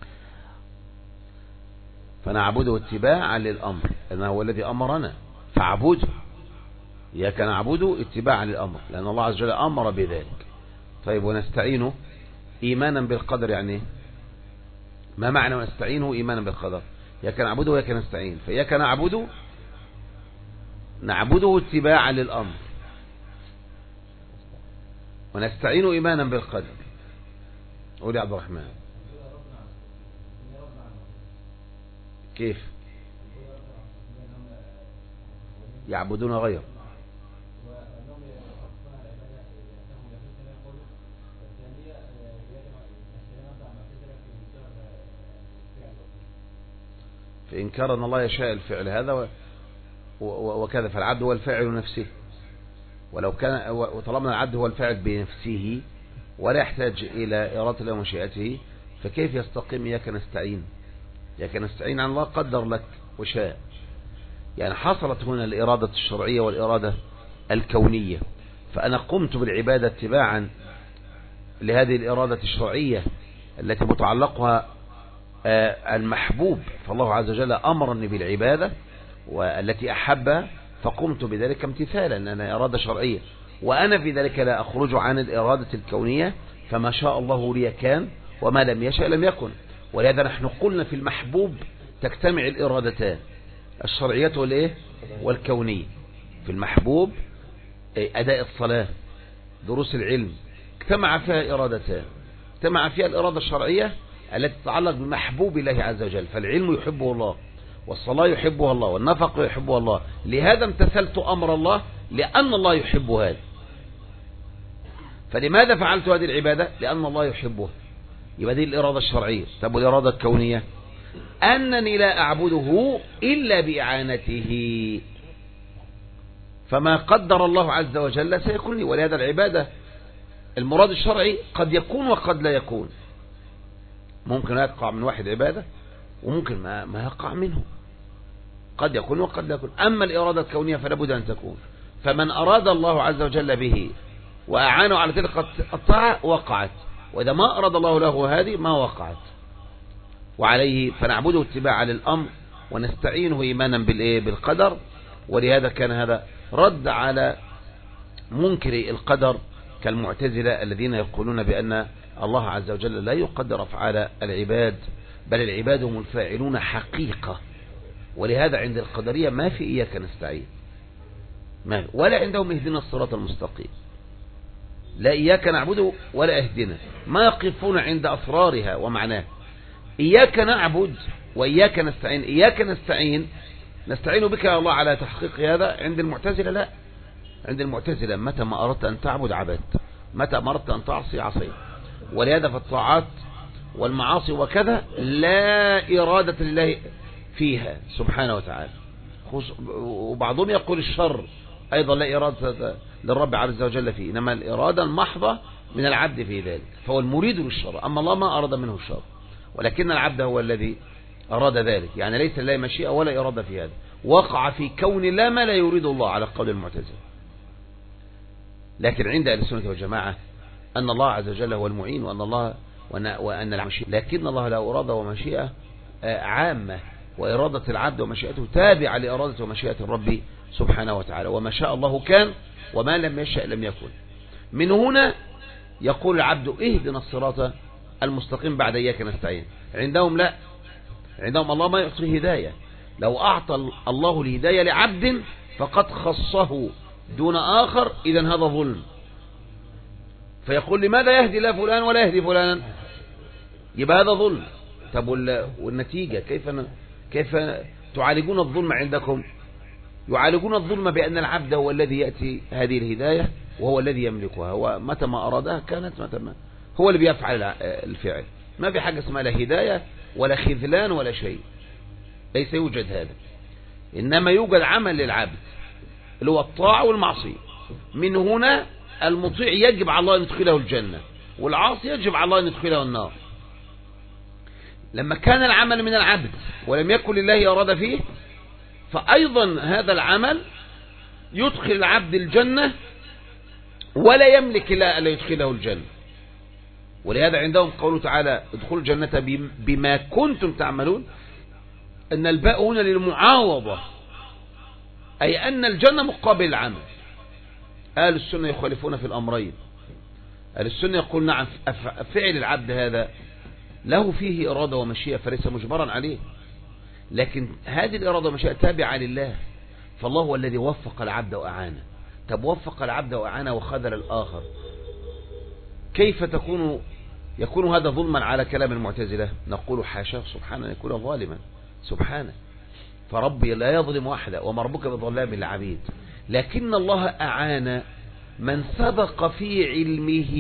فنعبده اتباعا للأمر، لأنه هو الذي أمرنا فاعبده. إياك نعبده اتباعا للأمر، لأن الله عز وجل أمر بذلك. طيب، ونستعينه إيمانا بالقدر، يعني ما معنى ونستعينه إيمانا بالقدر؟ إياك نعبده وإياك نستعين. فإياك نعبده نعبده اتباعا للأمر، ونستعينه إيمانا بالقدر. قول يا عبد الرحمن. كيف يعبدون غير؟ فإنكار أن الله يشاء الفعل هذا وكذا، فالعبد هو الفاعل نفسه، ولو كان وطالما العبد هو الفاعل بنفسه ولا يحتاج إلى إرادة الله ومشيئته، فكيف يستقيم إياك نستعين؟ إياك نستعين عن الله قدر لك وشاء. يعني حصلت هنا الإرادة الشرعية والإرادة الكونية، فأنا قمت بالعبادة اتباعا لهذه الإرادة الشرعية التي متعلقها المحبوب، فالله عز وجل أمرني بالعبادة والتي أحبها، فقمت بذلك امتثالا، لأنها إرادة شرعية، وأنا في ذلك لا أخرج عن الإرادة الكونية، فما شاء الله لي كان، وما لم يشاء لم يكن. ولهذا نحن قلنا في المحبوب تجتمع الإرادتان، الشرعية والإيه والكونية. في المحبوب أداء الصلاة، دروس العلم، اجتمع فيها إرادتان، اجتمع فيها الإرادة الشرعية التي تتعلق بمحبوب الله عز وجل، فالعلم يحبه الله، والصلاة يحبها الله، والنفق يحبها الله. لهذا امتثلت أمر الله، لأن الله يحب هذا. فلماذا فعلت هذه العبادة؟ لأن الله يحبها. يبقى دي الإرادة الشرعية. طب والإرادة الكونية؟ أنني لا أعبده إلا بإعانته، فما قدر الله عز وجل سيكون لي. ولهذا العبادة المراد الشرعي قد يكون وقد لا يكون، ممكن يقع من واحد عبادة وممكن ما, ما يقع منه، قد يكون وقد لا يكون. أما الإرادة الكونية فلا بد أن تكون. فمن أراد الله عز وجل به وأعانه على تلك الطاعة وقعت، وإذا ما أراد الله له هذه ما وقعت. وعليه فنعبده اتباعا للأمر، ونستعينه إيمانا بالإيه بالقدر. ولهذا كان هذا رد على منكر القدر كالمعتزلة الذين يقولون بأن الله عز وجل لا يقدر أفعال العباد، بل العباد هم الفاعلون حقيقة. ولهذا عند القدرية ما في إياك نستعين، ما ولا عندهم اهدنا الصراط المستقيم، لا إياك نعبد ولا اهدنا، ما يقفون عند أسرارها ومعناها. إياك نعبد وإياك نستعين. إياك نستعين، نستعين بك يا الله على تحقيق هذا. عند المعتزلة لا، عند المعتزلة متى ما أردت أن تعبد عبدت، متى ما أردت أن تعصي عصيت. ولهذا في الطاعات والمعاصي وكذا لا إرادة لله فيها سبحانه وتعالى. وبعضهم يقول الشر أيضا لا إرادة للرب عز وجل فيه، إنما الإرادة المحضة من العبد في ذلك، فهو المريد للشر، أما الله ما أراد منه الشر، ولكن العبد هو الذي أراد ذلك. يعني ليس لله مشيئة ولا إرادة في هذا، وقع في كون الله ما لا يريد الله على قول المعتزلة. لكن عند أهل السنة والجماعة أن الله عز وجل هو المعين، وأن الله وأن المشيئة، لكن الله له إرادة ومشيئة عامة، وإرادة العبد ومشيئته تابعة لإرادة ومشيئة الرب سبحانه وتعالى. وما شاء الله كان، وما لم يشاء لم يكن. من هنا يقول العبد اهدنا الصراط المستقيم بعد إياك نستعين. عندهم لا، عندهم الله ما يعطي هداية. لو أعطى الله الهداية لعبد فقد خصه دون آخر إذا هذا ظلم. فيقول لماذا يهدي لا فلان ولا يهدي فلانا؟ يبقى هذا ظلم. طب والنتيجة كيف كيف تعالجون الظلم عندكم؟ يعالجون الظلم بأن العبد هو الذي يأتي هذه الهداية وهو الذي يملكها، هو متى ما أرادها كانت، متى ما هو اللي بيفعل الفعل. ما في حاجة اسمها لا هداية ولا خذلان ولا شيء، ليس يوجد هذا. إنما يوجد عمل للعبد اللي هو الطاعة والمعصية. من هنا المطيع يجب على الله أن يدخله الجنة، والعاصي يجب على الله أن يدخله النار. لما كان العمل من العبد ولم يكن لله أراد فيه، فأيضا هذا العمل يدخل العبد الجنة ولا يملك إلا أن يدخله الجنة. ولهذا عندهم قوله تعالى ادخلوا الجنة بما كنتم تعملون، أن الباء هنا للمعاوضة، أي أن الجنة مقابل العمل. أهل السنة يخالفون في الأمرين. أهل السنة يقول نعم فعل العبد هذا له فيه إرادة ومشيئة فليس مجبرا عليه، لكن هذه الإرادة والمشيئة تابعة لله، فالله هو الذي وفق العبد وأعانه. طب وفق العبد وأعانه وخذل الآخر، كيف تكون يكون هذا ظلما على كلام المعتزلة؟ نقول حاشاه سبحانه أن يكون ظالما، سبحانه، فربي لا يظلم أحدا وما ربك بظلام للعبيد. لكن الله أعان من سبق في علمه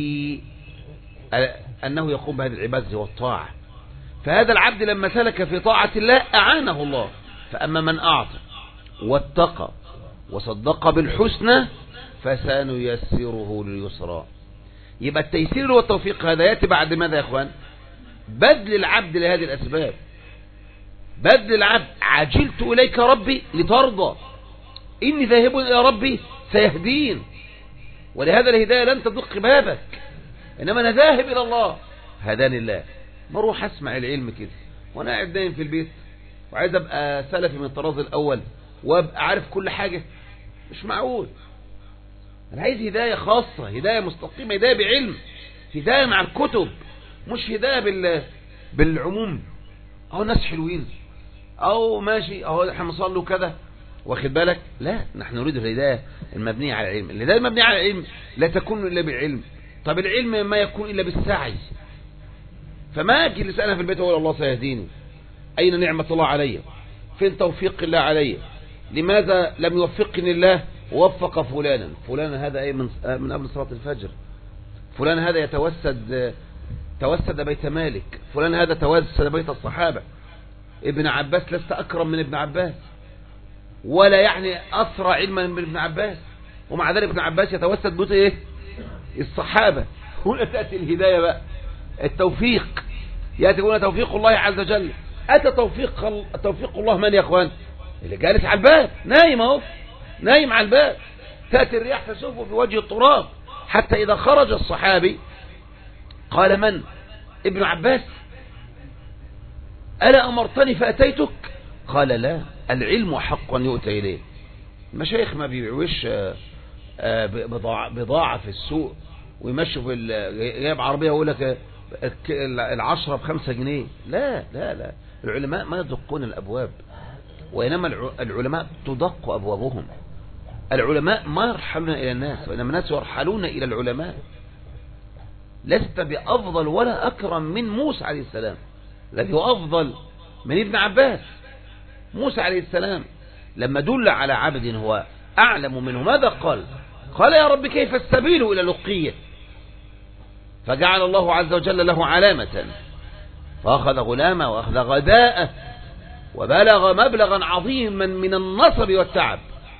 أنه يقوم بهذه العبادة والطاعة، فهذا العبد لما سلك في طاعة الله أعانه الله. فأما من أعطى واتقى وصدق بالحسنى فسنيسره لليسرى. يبقى التيسير والتوفيق هذا يأتي بعد ماذا يا أخوان؟ بذل العبد لهذه الأسباب. بذل العبد، عجلت إليك ربي لترضى، إني ذاهب إلى ربي سيهدين. ولهذا الهداية لن تدق بابك، إنما أنا ذاهب إلى الله هداني الله. ما اروح أسمع العلم كده وأنا قاعد دايم في البيت وعايز أبقى سلفي من الطراز الأول وأبقى عارف كل حاجة، مش معقول. أنا عايز هداية خاصة، هداية مستقيمة، هداية بعلم، هداية مع الكتب، مش هداية بال... بالعموم. أهو الناس حلوين، أو ماشي، أهو احنا نصلوا كذا، واخد بالك؟ لا، نحن نريد الهداية المبنية على العلم. الهداية المبنية على العلم لا تكون إلا بالعلم. طب العلم ما يكون إلا بالسعي. فما أجلس أنا في البيت وأقول الله سيهديني، أين نعمة الله علي؟ فين توفيق الله علي؟ لماذا لم يوفقني الله ووفق فلانا؟ فلانا هذا أي من من قبل صلاة الفجر، فلان هذا يتوسد توسد بيت مالك، فلان هذا توسد بيت الصحابة. ابن عباس لست أكرم من ابن عباس، ولا يعني أسرع علما من ابن عباس، ومع ذلك ابن عباس يتوسد بيت إيه؟ الصحابة. هنا تأتي الهداية بقى، التوفيق يأتي هنا توفيق الله عز وجل. أتى توفيق توفيق الله من يا أخوان؟ اللي جالس على الباب، نايم اهو، نايم على الباب. تأتي الرياح تسوفه في وجه التراب، حتى إذا خرج الصحابي قال من؟ ابن عباس، ألا أمرتني فأتيتك؟ قال لا، العلم حقا يؤتى إليه. المشايخ ما بيبيعوش بضاعة في السوق ويمشوا في جايب عربية ويقول لك العشرة بخمسة جنيه. لا لا لا، العلماء ما يدقون الأبواب، وإنما العلماء تدق أبوابهم. العلماء ما يرحلون إلى الناس، وإنما الناس يرحلون إلى العلماء. لست بأفضل ولا أكرم من موسى عليه السلام، الذي هو أفضل من ابن عباس. موسى عليه السلام لما دل على عبد هو أعلم منه ماذا قال؟ قال يا رب كيف السبيل إلى لقية؟ فجعل الله عز وجل له علامة، فأخذ غلامه وأخذ غداءه وبلغ مبلغا عظيما من النصب والتعب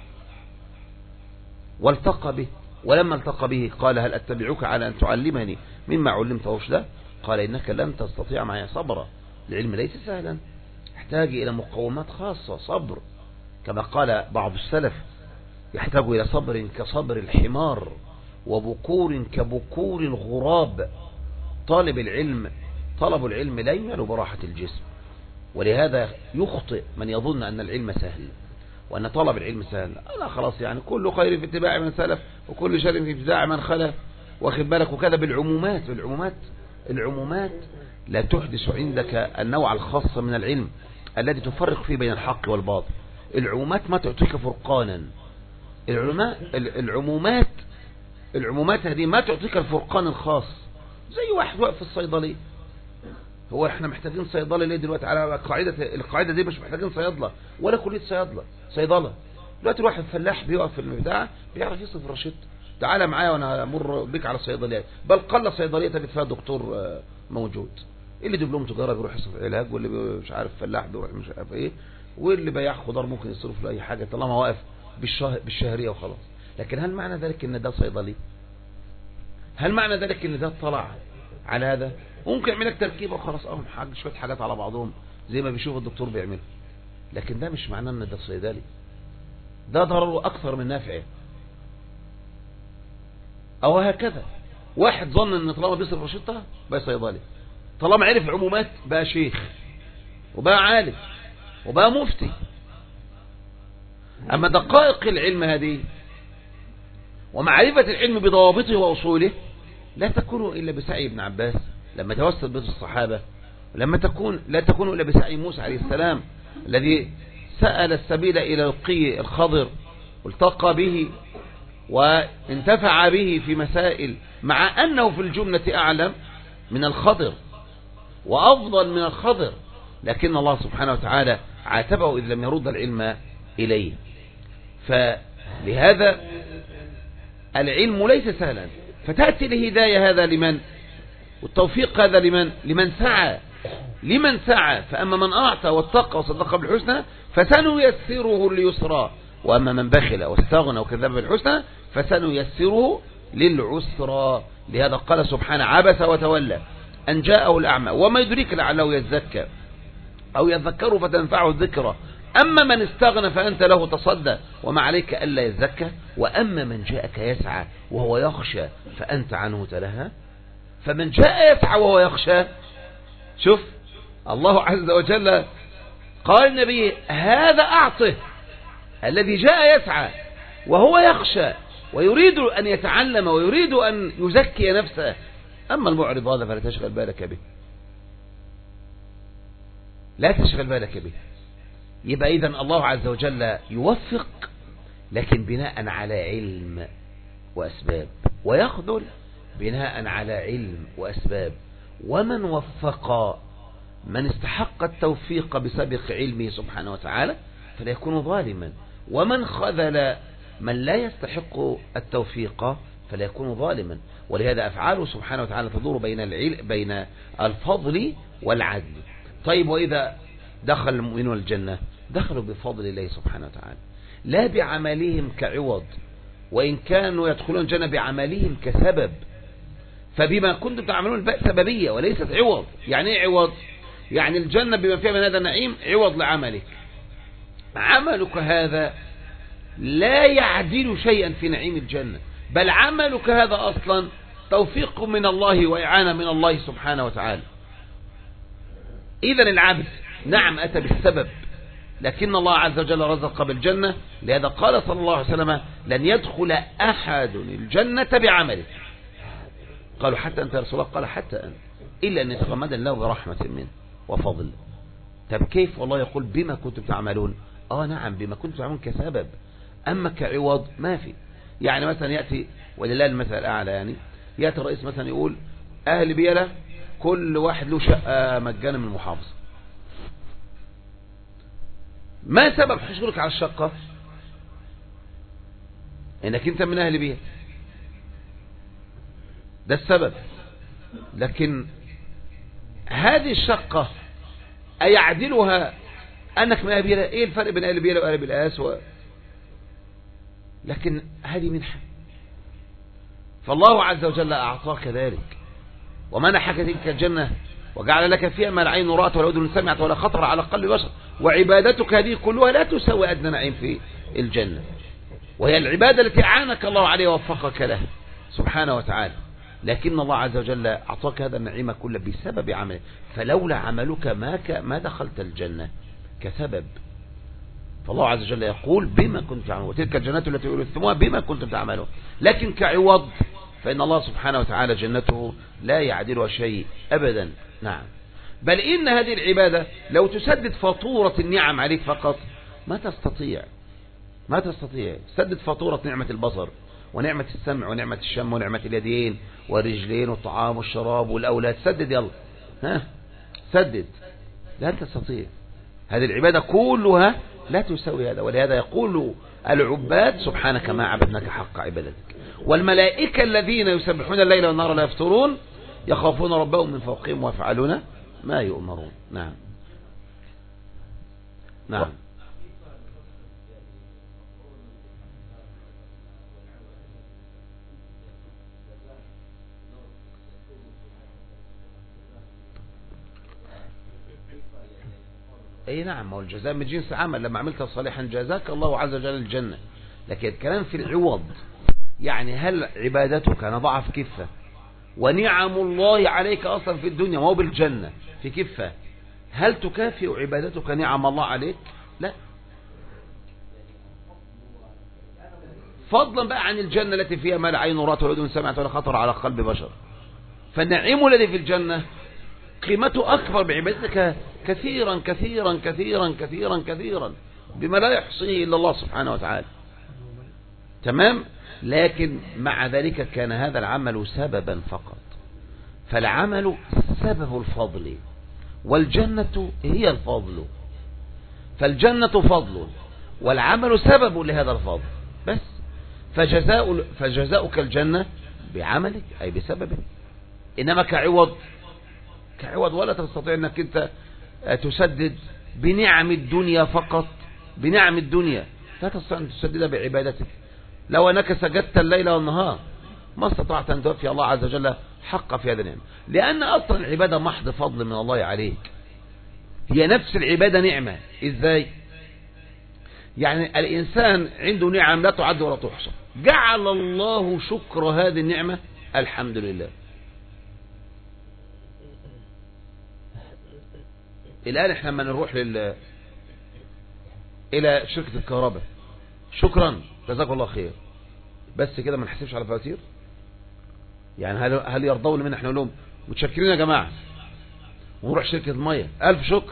والتقى به. ولما التقى به قال هل أتبعك على أن تعلمني مما علمت رشدا؟ قال إنك لن تستطيع معي صبرا. العلم ليس سهلا، يحتاج إلى مقومات خاصة، صبر، كما قال بعض السلف يحتاج إلى صبر كصبر الحمار وبكور كبكور الغراب. طالب العلم طلب العلم لا ينال براحة الجسم، ولهذا يخطئ من يظن أن العلم سهل وأن طلب العلم سهل. أنا خلاص يعني كل خير في اتباع من سلف وكل شر في ابتداع من خلف، واخد بالك؟ وكذا بالعمومات. بالعمومات العمومات لا تحدث عندك النوع الخاص من العلم الذي تفرق فيه بين الحق والباطل. العمومات ما تعطيك فرقانا، العلماء العمومات العمومات هذه ما تعطيك الفرقان الخاص. زي واحد واقف في الصيدلية، هو احنا محتاجين صيدلة ليه دلوقتي؟ على القاعدة القاعدة دي مش محتاجين صيادلة ولا كلية صيادلة صيدلة. دلوقتي الواحد فلاح بيقف في البتاع بيعرف يصرف رشيد، تعالى معايا وانا امر بك على صيدليات، بل قل صيدلية تجد فيها دكتور موجود. اللي دبلوم تجارة بيروح يصرف علاج، واللي مش عارف فلاح بيروح مش عارف ايه، واللي بياع خضار ممكن يصرف له اي حاجة طالما واقف بالشه... بالشهرية وخلاص. لكن هل معنى ذلك ان ده صيدلي؟ هل معنى ذلك ان ده اطلع على هذا؟ ممكن يعمل لك تركيبه وخلاص، اه حاجه شويه حاجات على بعضهم زي ما بيشوف الدكتور بيعمله، لكن ده مش معناه ان ده صيدلي. ده ضرره اكثر من نافعه. او هكذا واحد ظن ان طالما بيصرف رشيدته بقى صيدلي، طالما عرف عمومات بقى شيخ وبقى عالم وبقى مفتي. اما دقائق العلم هذه ومعرفة العلم بضوابطه وأصوله لا تكون إلا بسعي ابن عباس لما توسل به الصحابة، لما تكون لا تكون إلا بسعي موسى عليه السلام الذي سأل السبيل إلى القي الخضر والتقى به وانتفع به في مسائل، مع أنه في الجملة أعلم من الخضر وأفضل من الخضر، لكن الله سبحانه وتعالى عاتبه إذ لم يرد العلم إليه. فلهذا العلم ليس سهلا، فتأتي الهداية هذا لمن؟ والتوفيق هذا لمن؟ لمن سعى لمن سعى فأما من أعطى واتقى وصدق بالحسنى فسنيسره لليسرى، وأما من بخل واستغنى وكذب بالحسنى فسنيسره للعسرى. لهذا قال سبحانه عبس وتولى أن جاءه الأعمى وما يدريك لعله يزكى أو يذكر فتنفعه الذكرى، أما من استغنى فأنت له تصدى وما عليك ألا يزكى، وأما من جاءك يسعى وهو يخشى فأنت عنه تلهى. فمن جاء يسعى وهو يخشى، شوف الله عز وجل قال النبي هذا أعطه الذي جاء يسعى وهو يخشى ويريد أن يتعلم ويريد أن يزكي نفسه، أما المعرض هذا فلا تشغل بالك به، لا تشغل بالك به. يبقى إذن الله عز وجل يوفق لكن بناء على علم وأسباب، ويخذل بناء على علم وأسباب. ومن وفق من استحق التوفيق بسبق علمه سبحانه وتعالى فلا يكون ظالما، ومن خذل من لا يستحق التوفيق فلا يكون ظالما. ولهذا أفعاله سبحانه وتعالى تدور بين العلم بين الفضل والعدل. طيب وإذا دخل المؤمنون الجنة دخلوا بفضل الله سبحانه وتعالى لا بعملهم كعوض، وإن كانوا يدخلون الجنة بعملهم كسبب. فبما كنتم تعملون الباء سببية وليست عوض. يعني ايه عوض؟ يعني الجنة بما فيها من هذا النعيم عوض لعملك. عملك هذا لا يعدل شيئا في نعيم الجنة، بل عملك هذا أصلا توفيق من الله وإعانة من الله سبحانه وتعالى. إذن العبد نعم أتى بالسبب، لكن الله عز وجل رزق بالجنة. لهذا قال صلى الله عليه وسلم لن يدخل أحد الجنة بعمله. قالوا حتى أنت يا رسول الله؟ قال حتى أنت، إلا أن يتغمد الله برحمة منه وفضل. طب كيف؟ والله يقول بما كنتم تعملون. آه نعم بما كنتم تعملون كسبب، أما كعوض ما في. يعني مثلا يأتي ولله المثل الأعلى، يعني يأتي الرئيس مثلا يقول أهل بيلة كل واحد له شقة مجانا من المحافظة. ما سبب حصولك على الشقة؟ انك انت من اهل بيها، ده السبب. لكن هذه الشقة ايعدلها انك من اهل بيها؟ ايه الفرق بين اهل بيها واهل بالآس و... لكن هذه منحة. فالله عز وجل اعطاك ذلك ومنحك تلك الجنة وجعل لك فيها ما لا عين رأت ولا أذن سمعت ولا خطر على قلب بشر، وعبادتك هذه كلها لا تساوي أدنى نعيم في الجنة، وهي العبادة التي أعانك الله عليها ووفقك لها سبحانه وتعالى. لكن الله عز وجل أعطاك هذا النعيم كله بسبب عملك، فلولا عملك ما ما دخلت الجنة كسبب. فالله عز وجل يقول بما كنت تعملون، وتلك الجنات التي أورثتموها بما كنتم تعملون. لكن كعوض فإن الله سبحانه وتعالى جنته لا يعدلها شيء أبدا. نعم، بل إن هذه العبادة لو تسدد فاتورة النعم عليك فقط ما تستطيع. ما تستطيع. سدد فاتورة نعمة البصر ونعمة السمع ونعمة الشم ونعمة اليدين والرجلين والطعام والشراب والأولاد. سدد يلا، ها سدد. لا تستطيع. هذه العبادة كلها لا تساوي هذا. ولهذا يقول العباد سبحانك ما عبدناك حق عبادتك. والملائكة الذين يسبحون الليل والنهار لا يفترون يخافون ربهم من فوقهم ويفعلون ما يؤمرون. نعم نعم. اي نعم، هو الجزاء من جنس عمل. لما عملت صالحا جزاك الله عز وجل الجنة. لكن الكلام في العوض، يعني هل عبادتك نضعها في كفة ونعم الله عليك أصلا في الدنيا وهو بالجنة في كفة، هل تكافئ عبادتك نعم الله عليك؟ لا. فضلا بقى عن الجنة التي فيها ما لا عين رأت ولا أذن سمعت ولا خطر على قلب بشر. فالنعيم الذي في الجنة قيمته أكبر بعبادتك كثيرا كثيرا كثيرا كثيرا كثيرا بما لا يحصيه إلا الله سبحانه وتعالى. تمام. لكن مع ذلك كان هذا العمل سببا فقط. فالعمل سبب الفضل والجنة هي الفضل. فالجنة فضل والعمل سبب لهذا الفضل بس. فجزاء فجزاؤك الجنة بعملك أي بسببه. إنما كعوض كعوض ولا تستطيع أنك أنت تسدد بنعم الدنيا فقط. بنعم الدنيا لا تستطيع أن تسددها بعبادتك. لو أنك سجدت الليل والنهار ما استطعت أن توفي الله عز وجل حق في هذا النعم. لأن أصلا العبادة محض فضل من الله عليك. هي نفس العبادة نعمة. إزاي؟ يعني الإنسان عنده نعم لا تعد ولا تحصى، جعل الله شكر هذه النعمة الحمد لله. الآن احنا لما نروح لل إلى شركة الكهرباء، شكرا جزاك الله خير، بس كده ما نحسبش على فواتير؟ يعني هل هل يرضون منا احنا نقول لهم متشكرين يا جماعة، ونروح شركة المية ألف شكر،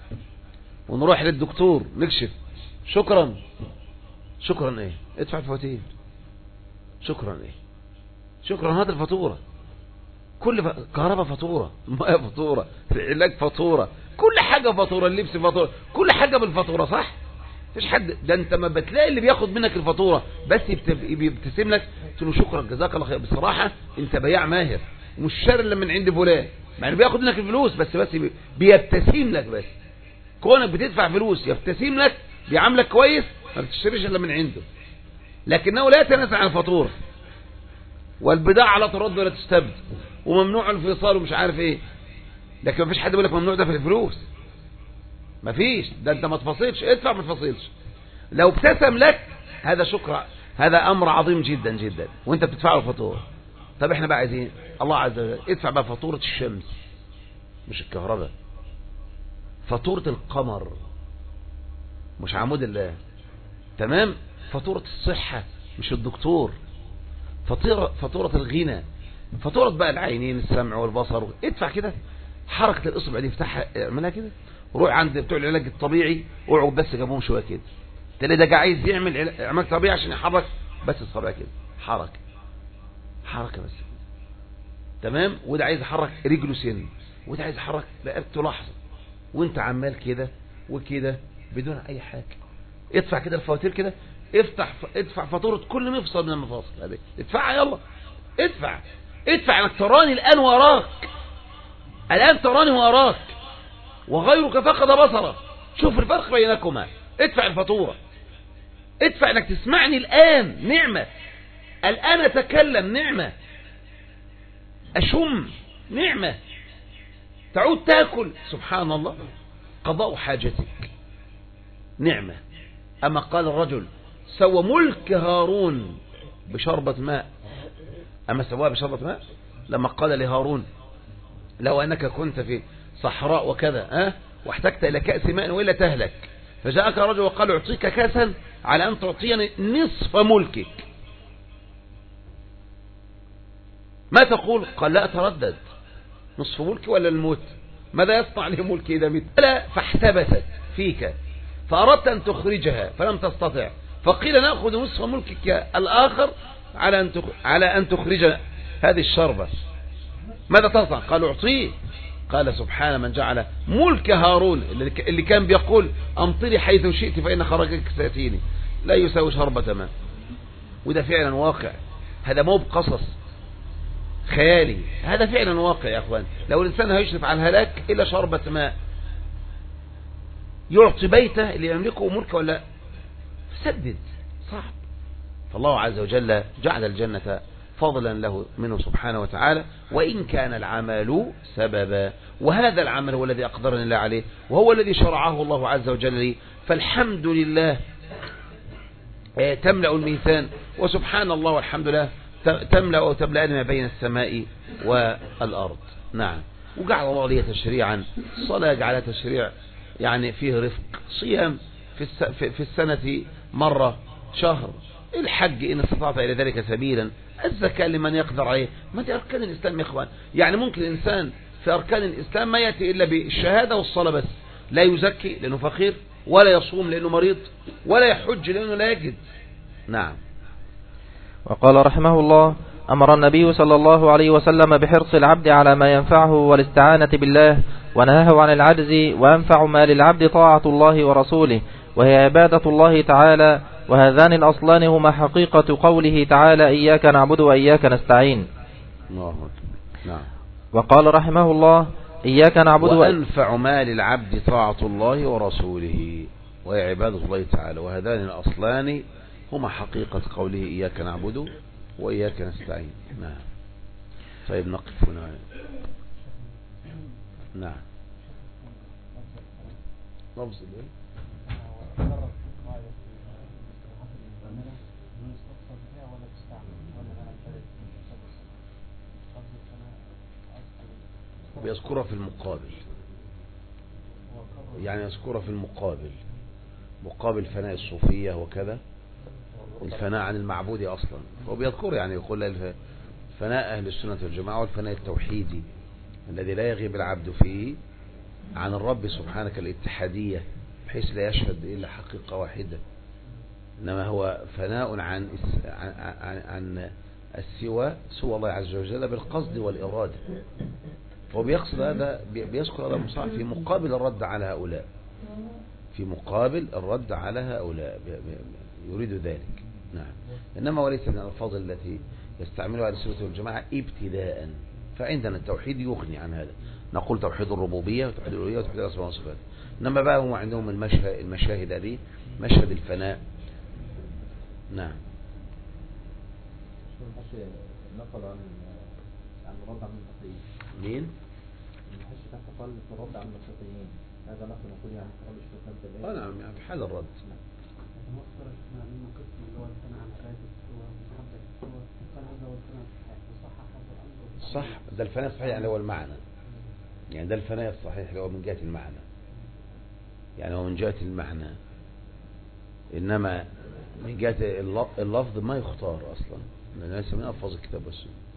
ونروح للدكتور نكشف شكرا شكرا ايه؟ ادفع الفواتير. شكرا ايه؟ شكرا هذا الفاتورة. كل ف... كهرباء فاتورة، المية فاتورة، العلاج فاتورة، كل حاجة فاتورة، اللبس فاتورة، كل حاجة بالفاتورة. صح؟ مفيش حد. ده انت ما بتلاقي اللي بياخد منك الفاتورة بس بيبتسم لك تقول له شكرا جزاك الله خير، بصراحة انت بياع ماهر ومش شاري الا من عند فلان، مع انه بياخد منك الفلوس بس بس بيبتسم لك. بس كونك بتدفع فلوس يبتسم لك، بيعاملك كويس، ما بتشتريش الا من عنده. لكنه لا يتنازع عن الفاتورة، والبضاعة لا ترد ولا تستبد، وممنوع الانفصال ومش عارف ايه. لكن مفيش حد بيقول لك ممنوع دفع الفلوس، مفيش. ده انت ما تفصلش، ادفع ما تفصلش. لو ابتسم لك هذا شكر، هذا امر عظيم جدا جدا، وانت بتدفع له فاتوره. طب احنا بقى عايزين الله عز وجل ادفع بقى فاتوره الشمس مش الكهرباء، فاتوره القمر مش عمود الله، تمام، فاتوره الصحه مش الدكتور، فاتوره فاتوره الغنى، فاتوره بقى العينين السمع والبصر. ادفع كده حركه الاصبع دي، افتحها اعملها كده، روح عند بتوع العلاج الطبيعي واقعد بس جنبهم شويه كده، تلاقي ده عايز يعمل علاج طبيعي عشان يحرك بس الصبع كده، حركه حركه بس، تمام. وده عايز يحرك رجله سن، وده عايز يحرك رقبته لحظه، وانت عمال كده وكده بدون اي حاجه. ادفع كده الفواتير كده، افتح ادفع فاتوره كل مفصل من المفاصل هذه، ادفعها يلا، ادفع ادفع انك تراني الان وراك، الان تراني وراك وغيرك فقد بصره، شوف الفرق بينكما، ادفع الفاتوره، ادفع انك تسمعني الان، نعمه، الان اتكلم، نعمه، اشم، نعمه، تعود تاكل، سبحان الله، قضاء حاجتك، نعمه. اما قال الرجل سوى ملك هارون بشربة ماء، اما سواها بشربة ماء لما قال لهارون لو انك كنت في صحراء وكذا ها واحتجت الى كأس ماء والا تهلك، فجاءك رجل وقال اعطيك كاسا على ان تعطيني نصف ملكك، ما تقول؟ قال لا اتردد، نصف ملكي ولا الموت؟ ماذا يصنع لي ملكي اذا مت؟ لا، فاحتبست فيك فاردت ان تخرجها فلم تستطع، فقيل نأخذ نصف ملكك الآخر على أن على أن تخرج هذه الشربة، ماذا تصنع؟ قالوا اعطيه. قال سبحان من جعل ملك هارون اللي كان بيقول أمطري حيث شئت فإن خرجك سيأتيني لا يساوي شربة ماء. وده فعلا واقع، هذا مو بقصص خيالي، هذا فعلا واقع يا أخوان. لو الإنسان هيشرف على الهلاك إلا شربة ماء يعطي بيته اللي يملكه ملك ولا سدد صعب. فالله عز وجل جعل الجنة فضلا له منه سبحانه وتعالى، وإن كان العمل سببا، وهذا العمل هو الذي أقدرنا الله عليه وهو الذي شرعه الله عز وجل لي. فالحمد لله تملأ الميزان، وسبحان الله والحمد لله تملأ وتملأ ما بين السماء والأرض. نعم. وجعل الله لي تشريعا، الصلاة جعل تشريع يعني فيه رفق، صيام في في السنة مرة، شهر، الحج إن استطعت إلى ذلك سبيلا، الزكاة لمن يقدر عليه. ما دي أركان الإسلام يا إخوان. يعني ممكن الإنسان في أركان الإسلام ما يأتي إلا بالشهادة والصلاة بس، لا يزكي لأنه فقير، ولا يصوم لأنه مريض، ولا يحج لأنه لا يجد. نعم. وقال رحمه الله: أمر النبي صلى الله عليه وسلم بحرص العبد على ما ينفعه والاستعانة بالله، ونهاه عن العجز، وأنفع ما للعبد طاعة الله ورسوله، وهي عبادة الله تعالى. وهذان الأصلان هما حقيقة قوله تعالى: إياك نعبد وإياك نستعين. نعم. وقال رحمه الله: إياك نعبد وأنفع ما للعبد طاعة الله ورسوله، وهي عبادة الله تعالى. وهذان الأصلان هما حقيقة قوله إياك نعبد وإياك نستعين. نعم. طيب نقف هنا. نعم. لفظ بيذكرها في المقابل، يعني يذكرها في المقابل، مقابل فناء الصوفية وكذا، الفناء عن المعبود أصلا. هو بيذكر يعني يقول فناء أهل السنة والجماعة، والفناء التوحيدي الذي لا يغيب العبد فيه عن الرب سبحانه كالاتحادية، بحيث لا يشهد إلا حقيقة واحدة، إنما هو فناء عن عن, عن السوى سوى الله عز وجل بالقصد والإرادة. هو بيقصد هذا، بيذكر هذا المصطلح في مقابل الرد على هؤلاء، في مقابل الرد على هؤلاء يريد ذلك. نعم. إنما وليس من الألفاظ التي يستعملها أهل السنة والجماعة ابتداء. فعندنا التوحيد يغني عن هذا، نقول توحيد الربوبية وتوحيد الألوهية وتوحيد الأسماء والصفات. إنما بقى هم عندهم المشهد المشاهد هذه، مشهد الفناء. نعم. نقل عن عن الرد عن المسيحيين. مين؟ المحش تحت قال في الرد عن المسيحيين، هذا نقل نقول يعني قال الشيطان بالله. اه نعم، يعني في حال الرد. صح، ده الفناء الصحيح يعني هو المعنى، يعني ده الفناء الصحيح اللي هو من جهة المعنى، يعني هو من جهة المعنى. إنما من جهة اللفظ ما يختار أصلا، لأنه ليس من ألفاظ الكتاب والسنة.